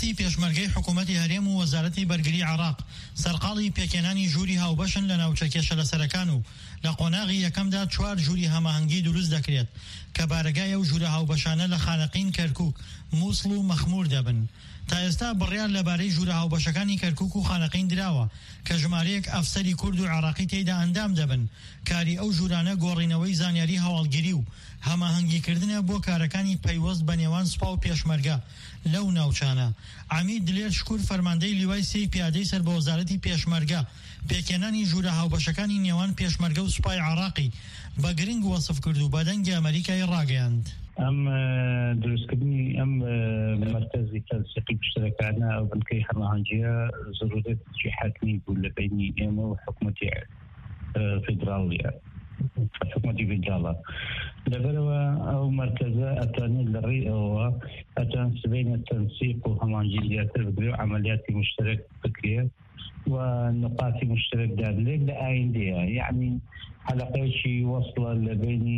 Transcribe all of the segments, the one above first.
وەزارەتی پێشمەرگەی حکوومەتی هەرێم و وەزارەتی بەرگری عێراق سەرقاڵی پێکێنانی ژووری هاوبەشن لە ناوچە کێشەلەسەرەکان و لە قۆناغی یەکەمدا 4 ژووری هەماهەنگی دروست دەکرێت کە بارەگای ئەو ژوورە هاوبەشانە لە خانەقین کەرکووک، مووسڵ و مەخمور دەبن. تا ئێستا بڕیار لەبارەی ژوورە هاوبەشەکانی کەرکووک و خانەقین دراوە کە ژمارەیەک ئەفسەری کورد و عێراقی تێیدا ئەندام دەبن. کاری ئەو ژوورانە گۆڕینەوەی زانیاری هەواڵگیری و هەماهەنگیکردنە بۆ کارەکانی پەیوەست بە نێوان سوپا و پێشمەرگە لەو ناوچانە. عەمید دلێر شکور فەرماندەی لیوای سێی پیادەی سەر بە وەزارەتی پێشمەرگە پێکێنانی ژوورە هاوبەشەکانی نێوان پێشمەرگە و سوپای عێراقی بە گرنگ وەسف کرد و بەدەنگی ئەمریکای ڕاگەیاند. ئەم دروستکردنی ئەم مرکزی تەنسیقی مشترەکانە ئەو بنکەی هەماهەنگیە ضرورەتی حتمی بوو لە بینی ئێمە و حکوومەتی فیدراڵیە حکوومەتی فیدراڵە. لەبەرەوە ئەو مرکزە ئەتوانێت لە ڕێی ئەوە ئەتوان سبەینە تەنسیق و هەماهەنگی زیاتر بگرێ و عەمەلیاتی مشترەک بکرێت و نقاطی مشترك دار لێک لە ئایندەیە، یعنی حەلەقەیەکی وەصلە لە بینی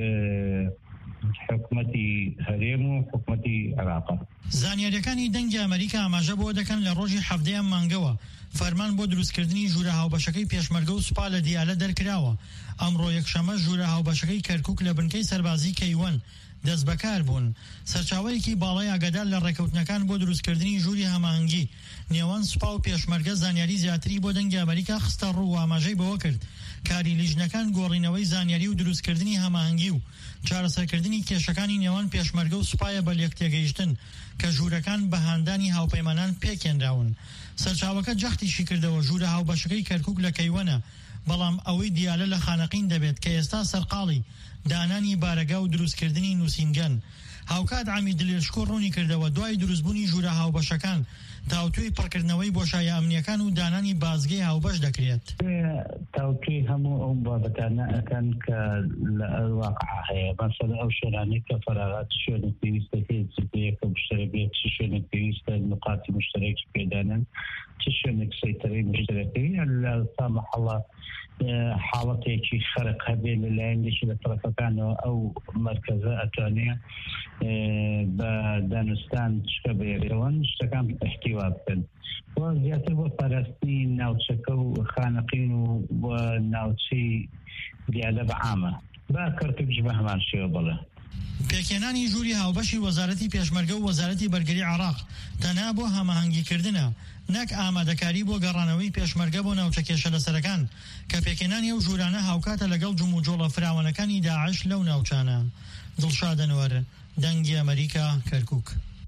حکوومەتی هەرێم و حکوومەتی عێراق. زانیاریەکانی دەنگی ئەمریکا ئاماژە بۆ دەکەن لە ڕۆژی هەفتەیەم مانگەوە فەرمان بۆ دروستکردنی ژوورە هاوبەشەکەی پێشمەرگە و سوپا لە دیالە دەرکراوە. ئەمڕۆ یەکشەمە ژوورە هاوبەشەکەی کەرکووک لە بنکەی سەربازی کەیوەن دەست بەکار بوون. سەرچاوەیەکی باڵای ئاگادار لە ڕێکەوتنەکان بۆ دروستکردنی ژووری هەماهەنگی نێوان سوپا و پێشمەرگە زانیاری زیاتری بۆ دەنگی ئەمریکا خستە ڕوو و ئاماژەی بەوە کرد کاری لیژنەکان گۆڕینەوەی زانیاری و دروستکردنی هەماهەنگی و چارەسەرکردنی کێشەکانی نێوان پێشمەرگە و سوپایە بە لێکتێگەیشتن کە ژوورەکان بە هاندانی هاوپەیمانان پێکێنراون. سەرچاوەکە جەختیشی کردەوە ژوورە هاوبەشەکەی کەرکووک لە کەیوەنە، بەڵام ئەوەی دیالە لە خانەقین دەبێت کە ئێستا سەرقاڵی دانانی بارەگا و دروستکردنی نووسینگەن. هاوکات عەمید دلێرشکۆ ڕوونی کردەوە دوای دروستبوونی ژوورە هاوبەشەکان تاوتوی پڕکردنەوەی بۆشایە ئەمنیەکان و دانانی بازگەی هاوبەش دەکرێت. تاوتوی هەموو ئەو بابەتانە ئەکەن کە لە واقعە هەیە، مەسەڵەن ئەو شوێنانەی کە فەراغات شوێنێک پێویستە هێزیەکە مشترەک بێت، چ شوێنێک پێویستە نقاتی مشترەکی پێدانن، چ شوێنێک سەیتەرەی مشترەکەی لە سامەحەڵە حاڵەتێکی خەرق هەبێ لەلایەندێکی لە تەرەفەکانەوە ئەو مرکزە ئەتوانێت بە دانوستان شکە بێتەوەن شتەکان احتیوا بکەن و زیاتر بۆ پاراستنی ناوچەکە و خانەقین و بۆ ناوچەی دیالە بەعامە با کەرکووکش بە هەمان شێوە بڵێ. پێکێنانی ژووری هاوبەشی وەزارەتی پێشمەرگە و وەزارەتی بەرگری عێراق تەنها بۆ هەماهەنگیکردنە نەک ئامادەکاری بۆ گەڕانەوەی پێشمەرگە بۆ ناوچە کێشەلەسەرەکان کە پێکێنانی ئەو ژوورانە هاوکاتە لەگەڵ جوموجۆڵە فراوانەکانی داعش لەو ناوچانە. دڵشاد ئەنوەر، دەنگی ئەمریکا، کەرکووک.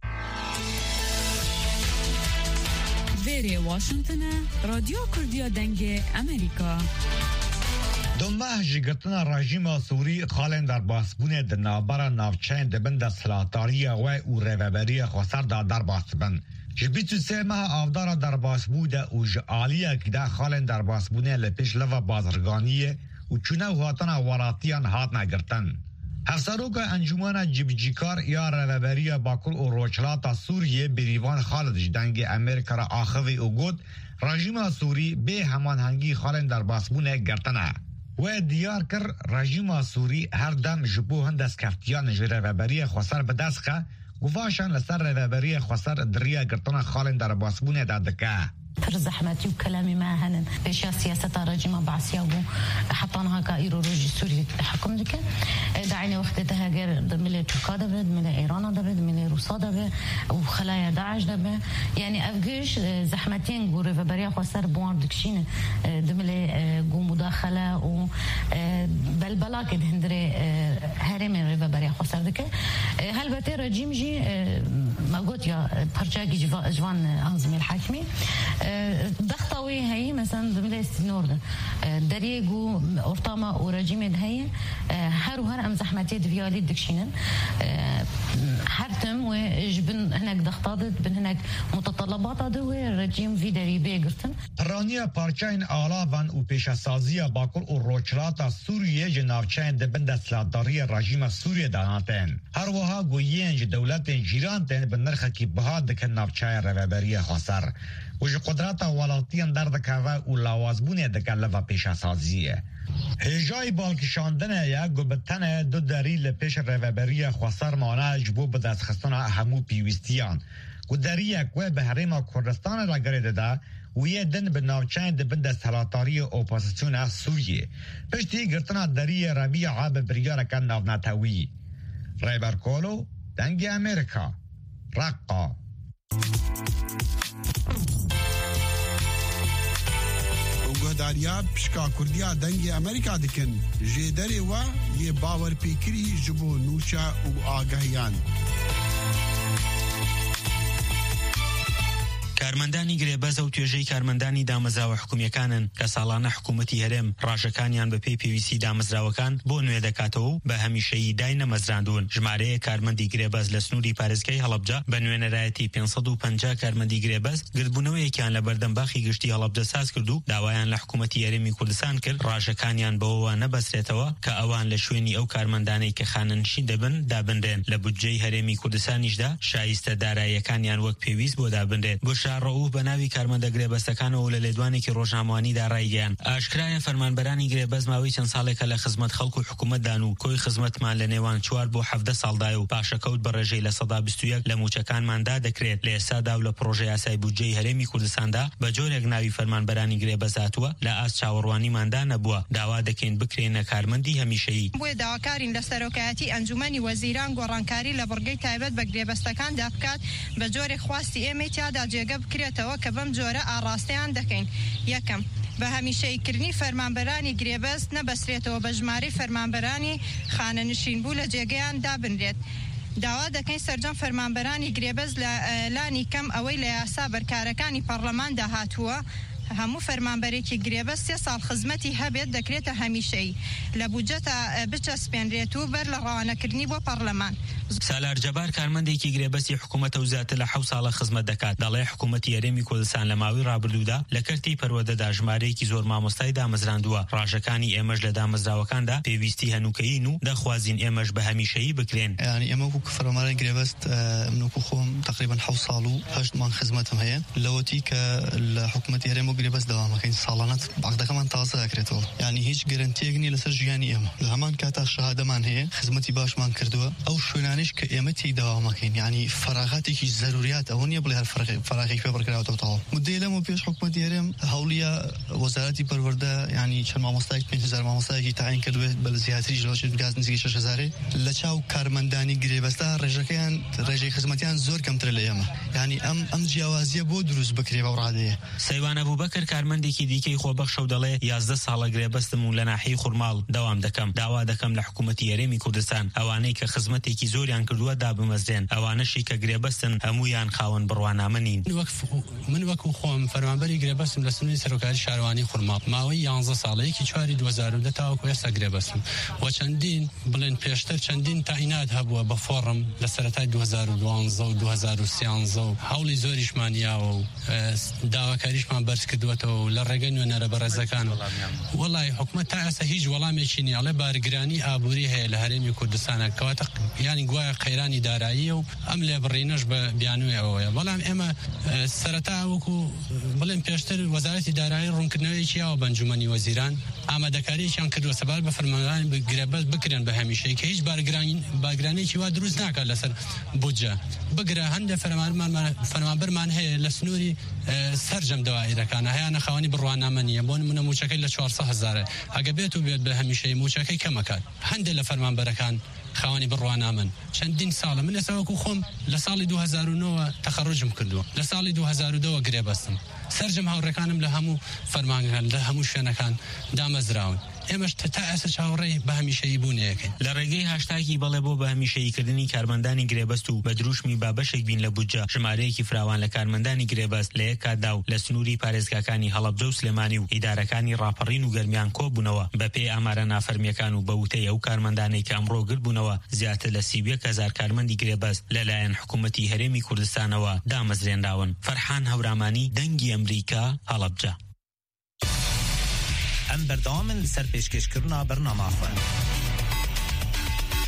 وێرێ واشنگتنە، رادیۆ کوردیە دەنگی ئەمریکا. دنبه جگرتنا رژیم سوری خالن در باسبون دنابر نافچین دبن در سلاتاری و او روبری خسر در باسبن. جبیتو سه ماه آفدار در باسبود و جعالیه که در خالن در باسبونه لپیش لوا بازرگانیه و چونه هاتنا وراتیان هات نگرتن. هفسروک انجمن جبجیکار یا روبری باکر و روچلاتا سوریه بریوان خالد جدنگ امریکا را آخوی او گود رژیم سوری به همان هنگی خالن در باسبونه گرتنه. و دیار کر رژیم سوری هر دم جبو هندس کفتیان جره وبری خسر به دستخه گواشان لسر وبری خسر دریا گرتنا خالن در باسبونه دادکه. پر زحمتي وكلامي ما هنن بيش سياسة رجيمة بعسيا حطانها كايرولوجي سوري حكم ذكر دعينا وقت تهاجر من تركيا دبرد من إيران دبرد من روسيا دبرد وخلايا داعش دبرد يعني أفجيش زحمتين جوري فبريا خسر بوار دكشين دملة جو مداخلة و بلبلا كده هندري هرم فبريا خسر ذكر هل بتي رجيم جي ما قلت يا برجاجي جوان أنظمة الحاكمي ضغطوي هي مثلا زميلة السنورد دريجو أرطامة ورجيم هي هر أم زحمتي دفيالي دكشينن حرتم وجبن هناك ضغطات بن هناك متطلبات دو رجيم في دريبه قرتن رانيا بارچاين آلاوان و پیشسازی باکر و روچلاتا سوریه جناوچاین دبن دستلاتداری رژیم سوریه داناتن هر وها گوینج دولت جیران تن بنرخ کی بها دکن ناوچای روبری خسر و قدرت ولاتیان در دکاوه و لاوازبونه دکلوه پیشسازیه هجای بالکشاندن یا گوبتن دو دری لپیش روبری خواستار مانه جبو به دست خستان همو پیوستیان گودری یک و به حریم کردستان را گریده ده و یه دن به ناوچین ده بند سلاتاری اپوزیسیون سوریه پشتی گرتنا دری ربیع عاب بریار کن ناوناتوی ریبر کولو دنگ امریکا رقا گهداریا پشکا کردیا دنگ امریکا دکن جدری و یه باور پیکری جبو نوشا و آگاهیان کارمەندانی گرێبەز و توێژەی کارمەندانی دامەزراوە حکومیەکانن کە ساڵانە حکوومەتی هەرێم ڕاژەکانیان بە پێی پێویستی دامەزراوەکان بۆ نوێ دەکاتەوە و بە هەمیشەیی دای نەمەزراندون. ژمارەیە کارمەندی گرێبەز لە سنووری پارێزگای هەڵەبجە بە نوێنەرایەتی 550 کارمەندی گرێبەز گردبوونەوەیەکیان لە بەردەمباخی گشتی هەڵەبجە ساز کرد و داوایان لە حکوومەتی هەرێمی کوردستان کرد ڕاژەکانیان بەوەوە نەبەسرێتەوە کە ئەوان لە شوێنی ئەو کارمەندانەی کە خانەنشین دەبن دابندرێن لە بودجەی هەرێمی کوردستانیشدا شایستە داراییەکانیان وەک پێویست بۆ دابندرێن. گۆشا ڕەووف بە ناوی کارمەندە گرێبەستەکانەوە لە لێدوانێکی ڕۆژنامەوانیدا ڕایگەیاند ئاشکرایە فەرمانبەرانی گرێبەز ماوەی چەند ساڵێکە لە خزمەت خەڵک و حکوومەتدان و کۆی خزمەتمان لە نێوان 4 بۆ 17 ساڵدای و پاشەکەوت بە ڕێژەی لە 121 لە موچەکانماندا دەکرێت. لە ئێستادا و لە پرۆژەی یاسای بودجەی هەرێمی کوردستاندا بە جۆرێک ناوی فەرمانبەرانی گرێبەز هاتووە لە ئاست چاوەڕوانیماندا نەبووە. داوا دەکەین بکرێنە کارمەندی هەمیشەیی. بۆیە داواکارین لە سەرۆکایەتی ئەنجومەنی وەزیران گۆڕانکاری لە بڕگەی تایبەت بە گرێبەستەکاندا بکات بە جۆرێک خواستی ئێمەی تیادا جێگە بکرێتەوە کە بەم جۆرە ئاڕاستەیان دەکەین. یەکەم بە هەمیشەییکردنی فەرمانبەرانی گرێبەست نەبەسرێتەوە بە ژمارەی فەرمانبەرانی خانەنشین بوو لە جێگەیان دابنرێت. داوا دەکەین سەرجەم فەرمانبەرانی گرێبەست لە لانی کەم ئەوەی لە یاسا بەرکارەکانی پەرلەماندا هاتووە هەموو فەرمانبەرێکی گرێبەست 3 ساڵ خزمەتی هەبێت دەکرێتە هەمیشەیی لە بودجەتە بچەسپێنرێت و بەر لە ڕەوانەکردنی بۆ پەرلەمان. سالار جەبار کارمەندێکی گرێبەستی حکوومەتە و زیاتر لە 7 ساڵە خزمەت دەکات. دەڵێ حکوومەتی هەرێمی کوردستان لە ماوەی ڕابردوودا لە کەرتی پەروەدەدا ژمارەیەکی زۆر مامۆستای دامەزراندووە. ڕاژەکانی ئێمەش لە دامەزراوەکاندا پێویستی هەنووکەین و دەخوازین ئێمەش بە هەمیشەیی بکرێن. یعنی ئێمە وەکو فەرمانبەرانی گرێبەست منوکو خۆم تقریبا 7 ساڵ و 8 مانگ خزمەتم هەیە لەوەتی کە لە حکوومەتی هەرێم و گرێبەست دەوامەکەین ساڵانەت عەقدەکەمان تازە دەکرێتەوە. یعنی هیچ گەرانتیەک نیە لەسەر ژیانی ئێمە. لە هەمان کاتا شەهادەمان هەیە خزمەتی باشمان کردووە ئەو شوێنانیش کە ئێمە تێی داوامەکەین. یعنی فەراغاتێکی زەروریات ئەوە نییە بڵێ هەر فەراغێک پێ بڕکراوەتەوە تەواو. مدەی لەم و پێش حکوومەتی هەرێم هەوڵیە وەزارەتی پەروەردە یعنی چەند مامۆستایەک 5000 مامۆستایەکی تاعین کردوێت بە زیاتریش لەوەش گاز نزیکی 6000 لە چاو کارمەندانی گرێبەستا ڕێژەکەیان ڕێژەی خزمەتیان زۆر کەمترە لە ئێمە. یعنی ئەم جیاوازیە بۆ دروست بکرێ بە ڕادەیە. سەیوان ئەبوبەکر کارمەندێکی دیکەی خۆبەخشە و دەڵێ 11 ساڵە گرێبەستم و لە ناحیەی خوڕماڵ داوام دەکەم. داوا دەکەم لە حکوومەتی هەرێمی کوردستان ئەوانەی کە خزمەتێکی زۆریان کردووە دابمەزرێن. ئەوانەشی کە گرێبەستن هەمویان خاوەن بڕوانامە نین. من وەکو خۆم فەرمانبەری گرێبەستم لە سنووری سەرۆکاری شارەوانی خوڕماڵ ماوەی 11 ساڵەیەکی 4 2010 تاوەکو ئێستا گرێبەستم و چەندین بڵێن پێشتر چەندین تاعینات هەبووە بە فۆڕم لە سەرەتای 2012 و 2013 و هەوڵی زۆریشمانیاوە و داواکاریشمان بەرز کردوێتەوە و لە ڕێگەی نوێنەرە بەڕێزەکان وەڵی حکوومەت تا ئێستا هیچ وەڵامێکی نیە. ئەڵێ بارگرانی ئابووری هەیە لە هەرێمی کوردستانە کەواتە ینی گوایە قەیرانی داراییە و ئەم لێبڕینەش بە بیانوێەوەیە. بەڵام ئێمە سەرەتا وەکو بڵێن پێشتر وەزارەتی دارایی ڕوونکردنەوەیکی یاوە بە ئەنجومەنی وەزیران ئامادەکاریەکیان کردووە سەبار بە فەرمانبەرانی گرێبەست بکرێن بە هەمیشەیی کە هیچ بارگرانێکی وا دروست ناکات لەسەر بودجە بگرە. هەندێک فەرمانبەرمان هەیە لە سنووری سەرجەم دەوایرەکانە هەیە خاوەنی بڕوانامە نیە بۆ نمونە موچەکەی لە 400,000 ئەگە بێت و بێت بە هەمیشەیی موچەکەی کەمەکات. هەندێک لە فەرمانبەرەکان خاوەنی بڕوانامن چەندین ساڵە. من ئێستا وەکو خۆم لە ساڵی 2009 تەخەڕوجم کردووە لە ساڵی 2010 گرێبەستم. سەرجەم هاوڕێکانم لە هەموو فەرمانگەکان لە هەموو شوێنەکان دامەزراون. ئێمەش تا ئێستا چاوەڕێی بە هەمیشەیی بوونەیەکەین. لە ڕێگەی هاشتاگی بەڵێ بۆ بە هەمیشەییکردنی کارمەندانی گرێبەست و بە دروشمی بابەشێک بین لە بودجە ژمارەیەکی فراوان لە کارمەندانی گرێبەست لە یەک کاتدا و لە سنووری پارێزگاکانی هەڵەبجە و سلێمانی و ئیدارەکانی ڕاپەڕین و گەرمیان کۆبوونەوە بە پێی ئامارە نافەرمیەکان و بە وتەی ئەو کارمەندانەی کە ئەمڕۆ گرتبوونەوە زیاتر لە 31,000 کارمەندی گرێبەست لەلایەن حکوومەتی هەرێمی کوردستانەوە دامەزرێنراون. فەرحان هەورامانی دەنگی ئەمریکا هەڵەبجە. ئەم بەردەوامن لەسەر پێشکەشکردنا بەرنامە خوێن.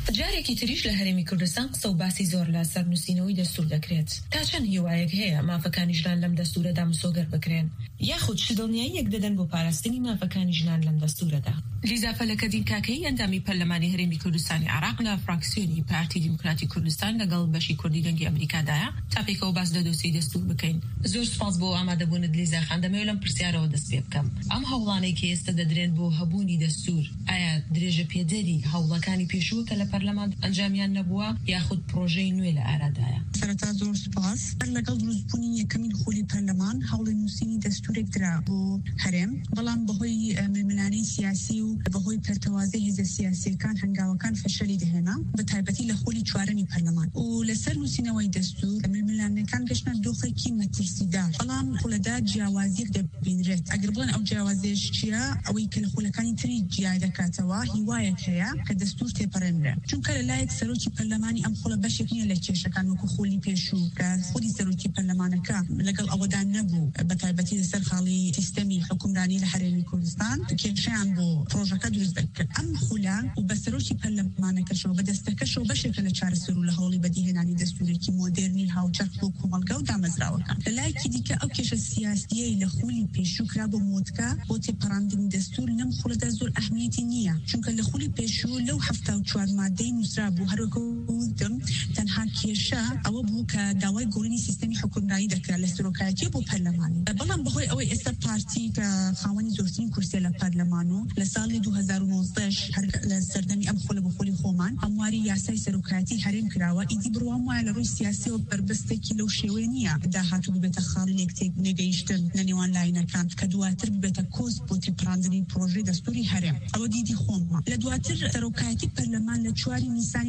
جارێکی تریش لە هەرێمی کوردستان قسە و باسی زۆر لە سەرنووسینەوەی دەستور دەکرێت. تا چەند هیوایەک هەیە مافەکانی ژنان لەم دەستورەدا مسۆگەر بکرێن یاخود دڵنیاییەک دەدەن بۆ پاراستنی مافەکانی ژنان لەم دەستورەدا. لیزا فەلەکەدین کاکەی ئەندامی پەرلەمانی هەرێمی کوردستانی عێراق لە فراکسیۆنی پارتی دیموکراتی کوردستان لەگەڵ بەشی کوردی دەنگی ئەمریکادایە تا پێکەوە باس دەدۆسی دەستور بکەین. زۆر سپاس بۆ ئامادەبوونت لیزا خان. دەمەوێت لەم پرسیارەوە دەست پێ بکەم. ئەم هەوڵانەی کە ئێستا دەدرێن بۆ هەبوونی دەستور ئایا درێژە پێدەری هەوڵەکانی پێشووە کە لە پەرلەمان ئەنجامیان نەبووە یاخود پرۆژەی نوێ لە ئارادایە؟ سەرەتا زۆر سپاس. لەگەڵ دروستبوونی یەکەمین خۆلی پەرلەمان هەوڵی نووسینی دەستورێک درا بۆ هەرێم، بەڵام بەهۆی ململانەی سیاسی و بەهۆی پەرتەوازەی هێزە سیاسیەکان هەنگاوەکان فەشەلی دەهێنا، بە تایبەتی لە خۆلی چوارەمی پەرلەمان و لەسەر نووسینەوەی دەستور ململانەکان گەشتە دۆخێکی مەترسیدا، بەڵام خۆلەدا جیاوازیەک دەبینرێت. ئەگەر بڵێن ئەو جیاوازیەش چییە؟ ئەوەی کە لە خۆلەکانی تری جیای دەکاتەوە هیوایەک هەیە کە دەستور تێپەڕێنرێ، چونکە لەلایەک سەرۆکی پەرلەمانی ئەم خۆڵە بەشێک نییە لە کێشەکان وەکو خۆلی پێشوو کە خودی سەرۆکی پەرلەمانەکە لەگەڵ ئەوەدا نەبوو بە تایبەتی لەسەر خاڵی سیستەمی حکومرانی لە هەرێمی کوردستان کێشەیان بۆ پرۆژەکە دروست دەکرد. ئەم خۆلا و بە سەرۆکی پەرلەمانەکەشەوە بە دەستەکەشەوە بەشێکە لە چارەسەر و لە هەوڵی بەدیهێنانی دەستورێکی مۆدێرنی هاوچەرخ بۆ کۆمەڵگە و دامەزراوەکان. لەلایەکی دیکە ئەو کێشە سیاسیەی لە خۆلی پێشوو کرا بۆ مۆدکە بۆ تێپەڕاندنی دەستور لەم خۆڵەدا زۆر ئەهمیەتی نییە، چونکە لە خۆلی پێشوو لەو 74 مادەی نووسرا بوو هەروەکو وتم تەنها کێشە ئەوە بوو کە داوای گۆڕینی سیستەمی حکومرانی دەکرا لە سەرۆکایەتی بۆ پەرلەمانی، بەڵام بەهۆی ئەوەی ئێستا پارتی کە خاوەنی زۆرترین کورسیە لە پەرلەمان و لە ساڵی 2019 هەر لە سەردەمی ئەم خۆلە بە خۆلی خۆمان هەمواری یاسای سەرۆکایەتی هەرێم کراوە. ئیدی بڕوام وایە لە ڕووی سیاسی و بربەستێکی لەو شێوەیە نییە داهاتوو ببێتە خاڵی لێکتێک نێگەیشتن لە نێوان لاینەکان کە دواتر ببێتە کۆز بۆ تێپەڕاندنی پرۆژەی دەستوری هەرێم. ئەوە دیدی خۆمە. لە دواتر سەرۆکایەتی پەرلەمان لە 4 نیسانی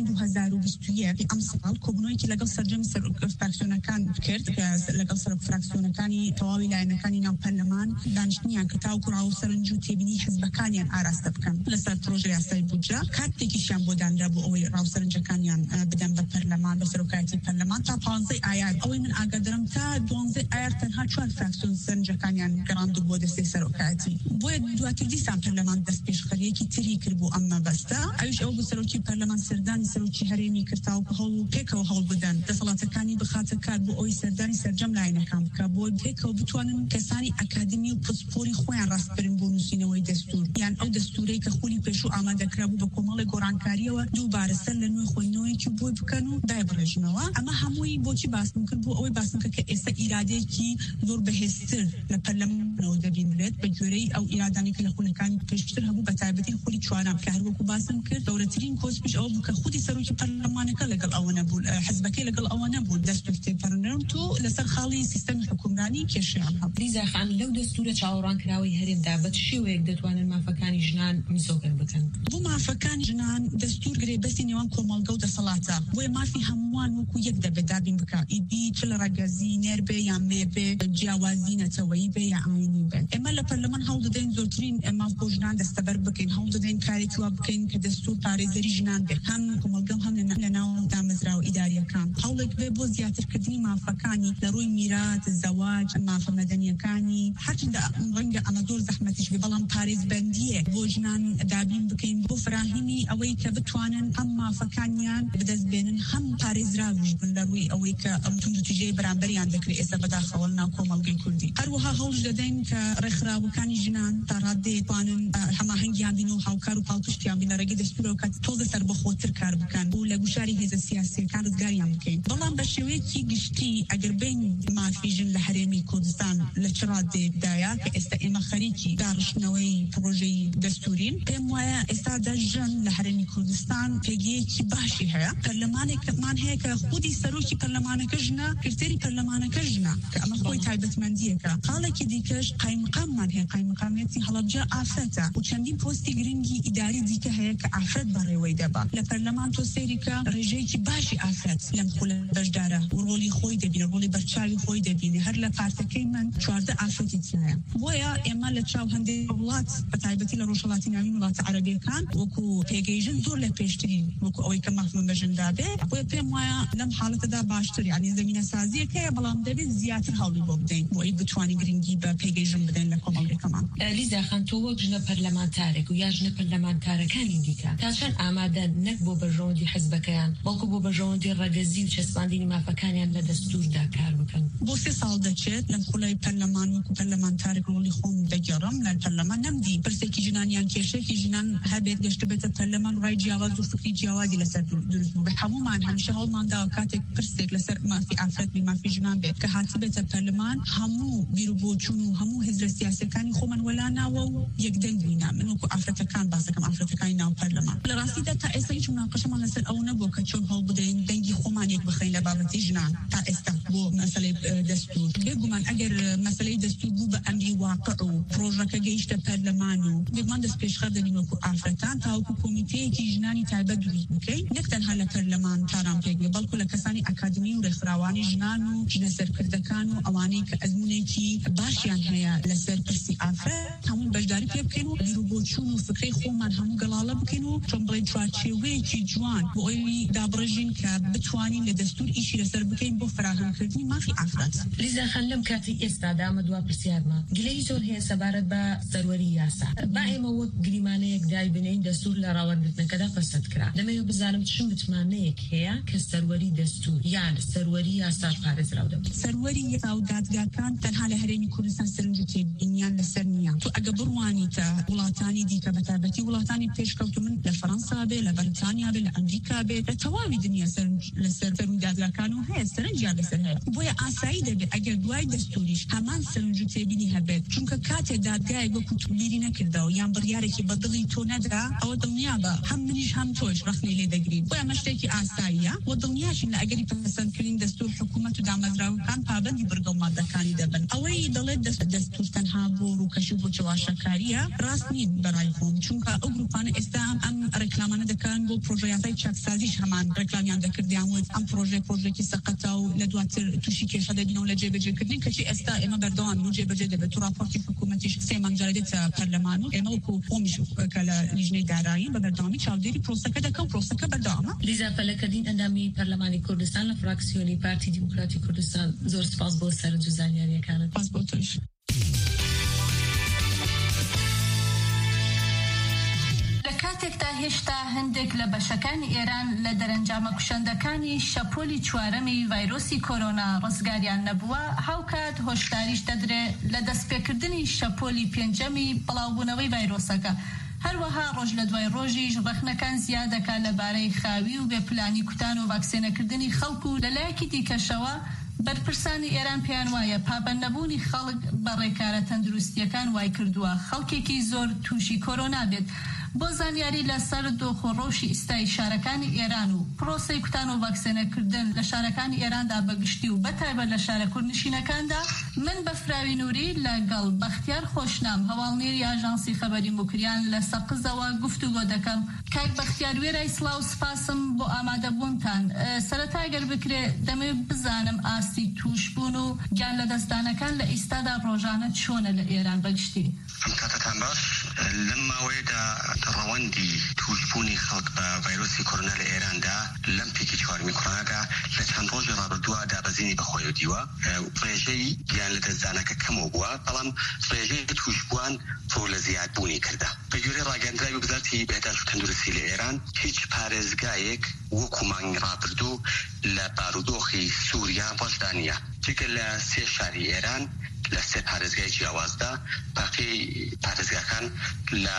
2021 ئەم ساڵ کۆبنەوەیەکی لەگەڵ سەرجەمی فراکسیۆنەکان کرد کە لەگەڵ سەر فراکسیۆنەکانی تەواوی لاینەکانی ناو پەرلەمان دانیشتنیان کە تاوکو ڕاوسەرنج و تێبینی حزبەکانیان ئاراستە بکەن لەسەر پرۆژەی یاسای بودجە. کاتێکیشیان بۆ دانرا بۆ ئەوەی ڕاوسەرنجەکانیان بدەن بە پەرلەمان بە سەرۆکایەتی پەرلەمان تا 15 ئایار. ئەوەی من ئاگادارم تا 12 ئایار تەنها 4 فراکسیۆن سەرنجەکانیان گەڕاندو بۆ دەستەی سەرۆکایەتی. بۆیە دواتر دیسان پەرلەمان دەست پێشخەریەکی تری کرد بۆ ئەم مەبەستە. ئەویش ئەوە بۆ سەرۆکی پەرلەمان سەردانی سەرۆکی هەرێمی کرداو بە هەوڵ پێکەوە هەوڵ بدەن دەسەڵاتەکانی بخاتە کار بۆ ئەوەی سەردانی سەرجەم لاینەکان بکە بۆ پێکەوە بتوانن کەسانی ئەکادمی و پسپۆری خۆیان ڕاستبرن بۆ نووسینەوەی دەستور، یان ئەو دەستورەی کە خۆلی پێشوو ئامادەکرا بوو بە کۆمەڵی گۆڕانکاریەوە دووبارە سەر لە نوێ خوێندنەوەیکی بۆی بکەن و دایبڕێژنەوە. ئەمە هەمووی بۆچی باسم کرد؟ بۆ ئەوەی باسم کرد کە ئێستا ئیرادێکی زۆر بەهێزتر لە پەرلەمانەوە دەبینرێت بە گوێرەی ئەو ئیرادانی کە لە خۆلەکانی پێشتر هەبوو بە تایبەتی خۆلی چوارەم کە هەروەکو باسم کرد گەورەترین کۆسپش ئەوە بوو کە خودی سەرۆکی پەرلەمانەکە لەگەڵ ئەوە نەبوو، حزبەکەی لەگەڵ ئەوە نەبوو دەستور تێپەڕێنەر و لەسەر خاڵی سیستەمی حکومرانی کێشەیان هەبوو. لیزا خان لەو دەستورە چاوەڕانکراوەی هەرێمدا بە چ شێوەیەک دەتوانن مافەکانی ژنان مسۆگەر بکەن؟ بۆ مافەکانی ژنان دەستور گرێبەستی نێوان کۆمەڵگە و دەسەڵاتە، بۆیە مافی هەمووان وەکو یەک دەبێت دابین بکە، ئیدی چ لە ڕەگەزی نێر بێ یان مێ بێ، جیاوازی نەتەوەیی بێ یا ئاینی بێ. ئێمە لە پەرلەمان هەوڵ دەدەین زۆرترین ماف بۆ ژنان دەستەبەر بکەین، هەوڵ دەدەین کارێکی وا بکەین کە دەستور پارێزەری ژنان بێت، هەم کۆمەڵگە هەم لە ناو دامەزرا و ئیداریەکان. هەوڵێک بێ بۆ زیاترکردنی مافەکانی لە ڕووی میرات، زەواج، مافە مەدەنیەکانی، هەرچەندە ڕەنگە ئەمە زۆر زەحمەتیش بێ، بەڵام پارێزبەندیە بۆ ژنان دابین بکەین بۆ فراهیمی ئەوەی کە بتوانن هەم مافەکانیان بدەست بێنن هەم پارێزراویش بن لە ڕووی ئەوەی کە ئەم توندوتیژەی بەرامبەریان دەکرێت ئێستا بەداخەوە ناو کۆمەڵگەی کوردی. هەروەها هەوڵ دەدەین کە ڕێکخراوەکانی ژنان تا ڕادێ توانن هەماهەنگیان بین و هاوکار و پاڵپشتیان بین لە ڕێگەی دەستورەوە کە تۆزە سەربەخۆتر کار بکەن و لە گوشاری هێزە سیاسیەکان ڕزگاریان بکەین. بەڵام بە شێوەیەکی گشتی ئەگەر بین مافی ژن لە هەرێمی کوردستان لە چ ڕادەیەکدایە کە ئێستا ئێمە خەریکی داڕشتنەوەی پرۆژەی دەستورین، پێم وایە ئێستا ژن لە هەرێمی کوردستان پێگەیەکی باشی هەیە. پەرلەمانێکمان هەیە کە خودی سەرۆکی پەرلەمانەکە ژنە، کردێری پەرلەمانەکە ژنە کە ئەمە خۆی تایبەتمەندیەکە. خاڵێکی دیکەش قایمقاممان هەیە، قایمقامەتی هەڵەبجە ئافرەتە و چەندین پۆستی گرنگی ئیداری دیکە هەیە کە ئافرەت بەڕێوەی دەبا. لە پەرلەمان تۆ سەیریکە ڕێژەیەکی باشی ئافرەت لەم خولە بەشدارە و ڕۆڵی خۆی دەبینە، ڕۆڵی بەرچاوی خۆی دەبینێ. هەر لە پارتەکەی من 14 ئافرەتی تایە. بۆیە ئێمە لە چاو هەندێک وڵات بە تایبەتی لە ڕۆژهەڵاتی ناوین وڵاتە عەرەبیەکان وەکو پێگەی ژن زۆر لە پێشترین وەکو ئەوەی کە مافمە بەژندا بێ. بۆیە پێم وایە لەم حاڵەتەدا باش باشتر يعني زمینه سازی که بلام دبی زیاتر حالی بودین و این بتوانی گرینگی با پیگیجم بدن لکومالی کمان. لیزا خان تو وقت جن پارلمانتارک و یا جن پارلمانتارکان ایندیکا. تاشن آماده نکبو برجوندی حزبکیان، بلکو بو برجوندی رجزی و چسباندی مافکانیان لدستور دکار بکن. بوسی سال دچت لن خلای پارلمان و پارلمانتارک رولی خون دگرام لن پارلمان نمدی. برسه کی جنانیان کشه کی جنان هبت گشت بهت پارلمان رای جواز و فکری جوازی لسر درست به همون همیشه حال من دا کاتک برسه لسر ما في افراد ما في جنان به که حاتبت پارلمان همو بیروبوچون و همو حزب سیاسی کانی خومن ولا ناو یک دنگینا منو کو افراد کان باز کم افراد کانی ناو پارلمان لراستی دا تا استیج مناقشه من لسر او نبو که چون حال بدین دنگی خومان یک بخین لبابتی جنان تا استقبو مسئله دستور بگو من اگر مسئله دستور بو به امری واقع و پروژه که گیشت پارلمانو بگمان دست پیش خردنی کو افرادان تا کو کمیته کی جنانی تعبد دوست بکی نکتن حال پارلمان تارام پیگی بلکو لکسانی اکادمی و رخراوانی جنانو جنسر کردکانو اوانی که ازمونه کی باشیان هیا لسر پرسی افراد همون بجداری پی بکنو بیروبوچون و فکری خومن همون گلاله بکنو چون بلی چوارچوی کی جوان با اوی دابرجین که بتوانی لدستور ایشی لسر بکین بو فراهم کردنی ما فی افراد لیزا خانم کاتی استادام دوا پرسیار ما گلی زور هي سبارت با ضروری یاسا با ایمو گریمانه یک دای بنین دستور لراوردن کدا فساد کرا دمه بزانم چون بتمانه یک هيا كسروری دستور يعني سروری یاسا فارز راودم سروری یاسا دادگاکان تنها لهرمی کردستان سرنجتی بنیان لسرنیا تو اگبروانی تا ولاتانی دیکا بتابتی ولاتانی پیش کوتو من لفرنسا به لبريطانيا به لامریکا به لتواوی دنیا لسر دادگاکانو هي سرنجیا لسر هي بویا اسایده به اگر دوای دستوریش همان سرنجتی بینی هبت چون که کات دادگای وکو تبیری نکرده و یان بریاره که بدلی تو ندرا او دنیا با هم منیش هم توش رخنی لیدگری بویا مشتکی اساییه و دنیاش ان اگری پسند کردن دستور حکومت و دامزراو کان پابندی بردم ماده کانی دبن اوی دلت دستور تنها بورو کشوب و چواشکاریه رسمی برای خون چون که او گروپان استام ام رکلامانه دکان بو پروژه‌های چاکسازیش همان رکلامیان دکردیان و ام پروژه کی سقطاو لدواتر توشی که شده بینو لجبجه کردن که چی استا اما بردوام لجبجه ده تو راپورتی حکومتیش سیمان جلدت پارلمانو اما کو قومش کلا لجنه دارایی بردامی چاودری پروسه ده کو پروسه بردام لیزا فلکدین اندامی پارلمانی کردستان لفراکسیونی پارتی دموکراتی کردستان زور سپاس بو سر جزانیاری کانت پاس بو توش کاتێک تا هێشتا هەندێک لە بەشەکانی ئێران لە دەرەنجامە کوشەندەکانی شەپۆلی چوارەمی ڤایرۆسی کۆرۆنا ڕزگاریان نەبووە هاوکات هۆشداریش دەدرێت لە دەستپێکردنی شەپۆلی پێنجەمی بڵاوبوونەوەی ڤایرۆسەکە هەروەها ڕۆژ لە دوای ڕۆژیش ڕەخنەکان زیادەکە لەبارەی خاوی و بێپلانی کوتان و ڤاکسینەکردنی خەڵک و لەلایەکی دیکەشەوە بەرپرسانی ئێران پێیان وایە پابەندنەبوونی خەڵک بە ڕێکارە تەندروستیەکان وای کردووە خەڵکێکی زۆر تووشی کۆرۆنا بێت بۆ زانیاری لەسەر دۆخۆڕۆشی ئیستای شارەکانی ئێران و پرۆسەی کوتان و ڤاکسینەکردن لە شارەکانی ئێراندا بەگشتی و بەتایبەت لە شارە کوردنشینەکاندا من بە فراوی نووری لەگەڵ بەختیار خۆشنام هەواڵنێری ئاژانسی خەبەری موکریان لە سەقزەوە گفتوگۆ دەکەم کاک بەختیار وێرای سڵاو سپاسم بۆ ئامادەبوونتان سەرەتا ئەگەر بکرێ دەمەوێت بزانم ئاستی توشبوون و گیان لە دەستدانەکان لە ئیستادا ڕۆژانە چۆنە لە ئێران بەگشتی کاتتان باش لەم ماوەیەدا ڕەوەندی توشبوونی خەڵک بە ڤایرۆسی کۆرۆنا لە ئێراندا لەم پێکی چوارمی کۆرۆنادا لە چەند ڕۆژی ڕابردووە دابەزینی بەخۆیەوە دیوە ڕێژەی گیان لە دەستدانەکە کەمەوە بووە بەڵام ڕێژەی توشبووان زۆر لە زیادبوونی کردە بە گوێرەی ڕاگەاندراوی وەزارەتی بەهداشت و تەندروستی لە ئێران هیچ پارێزگایەک وەکو مانگی ڕابردوو لە بارودۆخی سووریا ڕەشدا نییە جگە لە سێ شاری ئێران لە سێ پارێزگای جیاوازدا باقی پارێزگاکان لە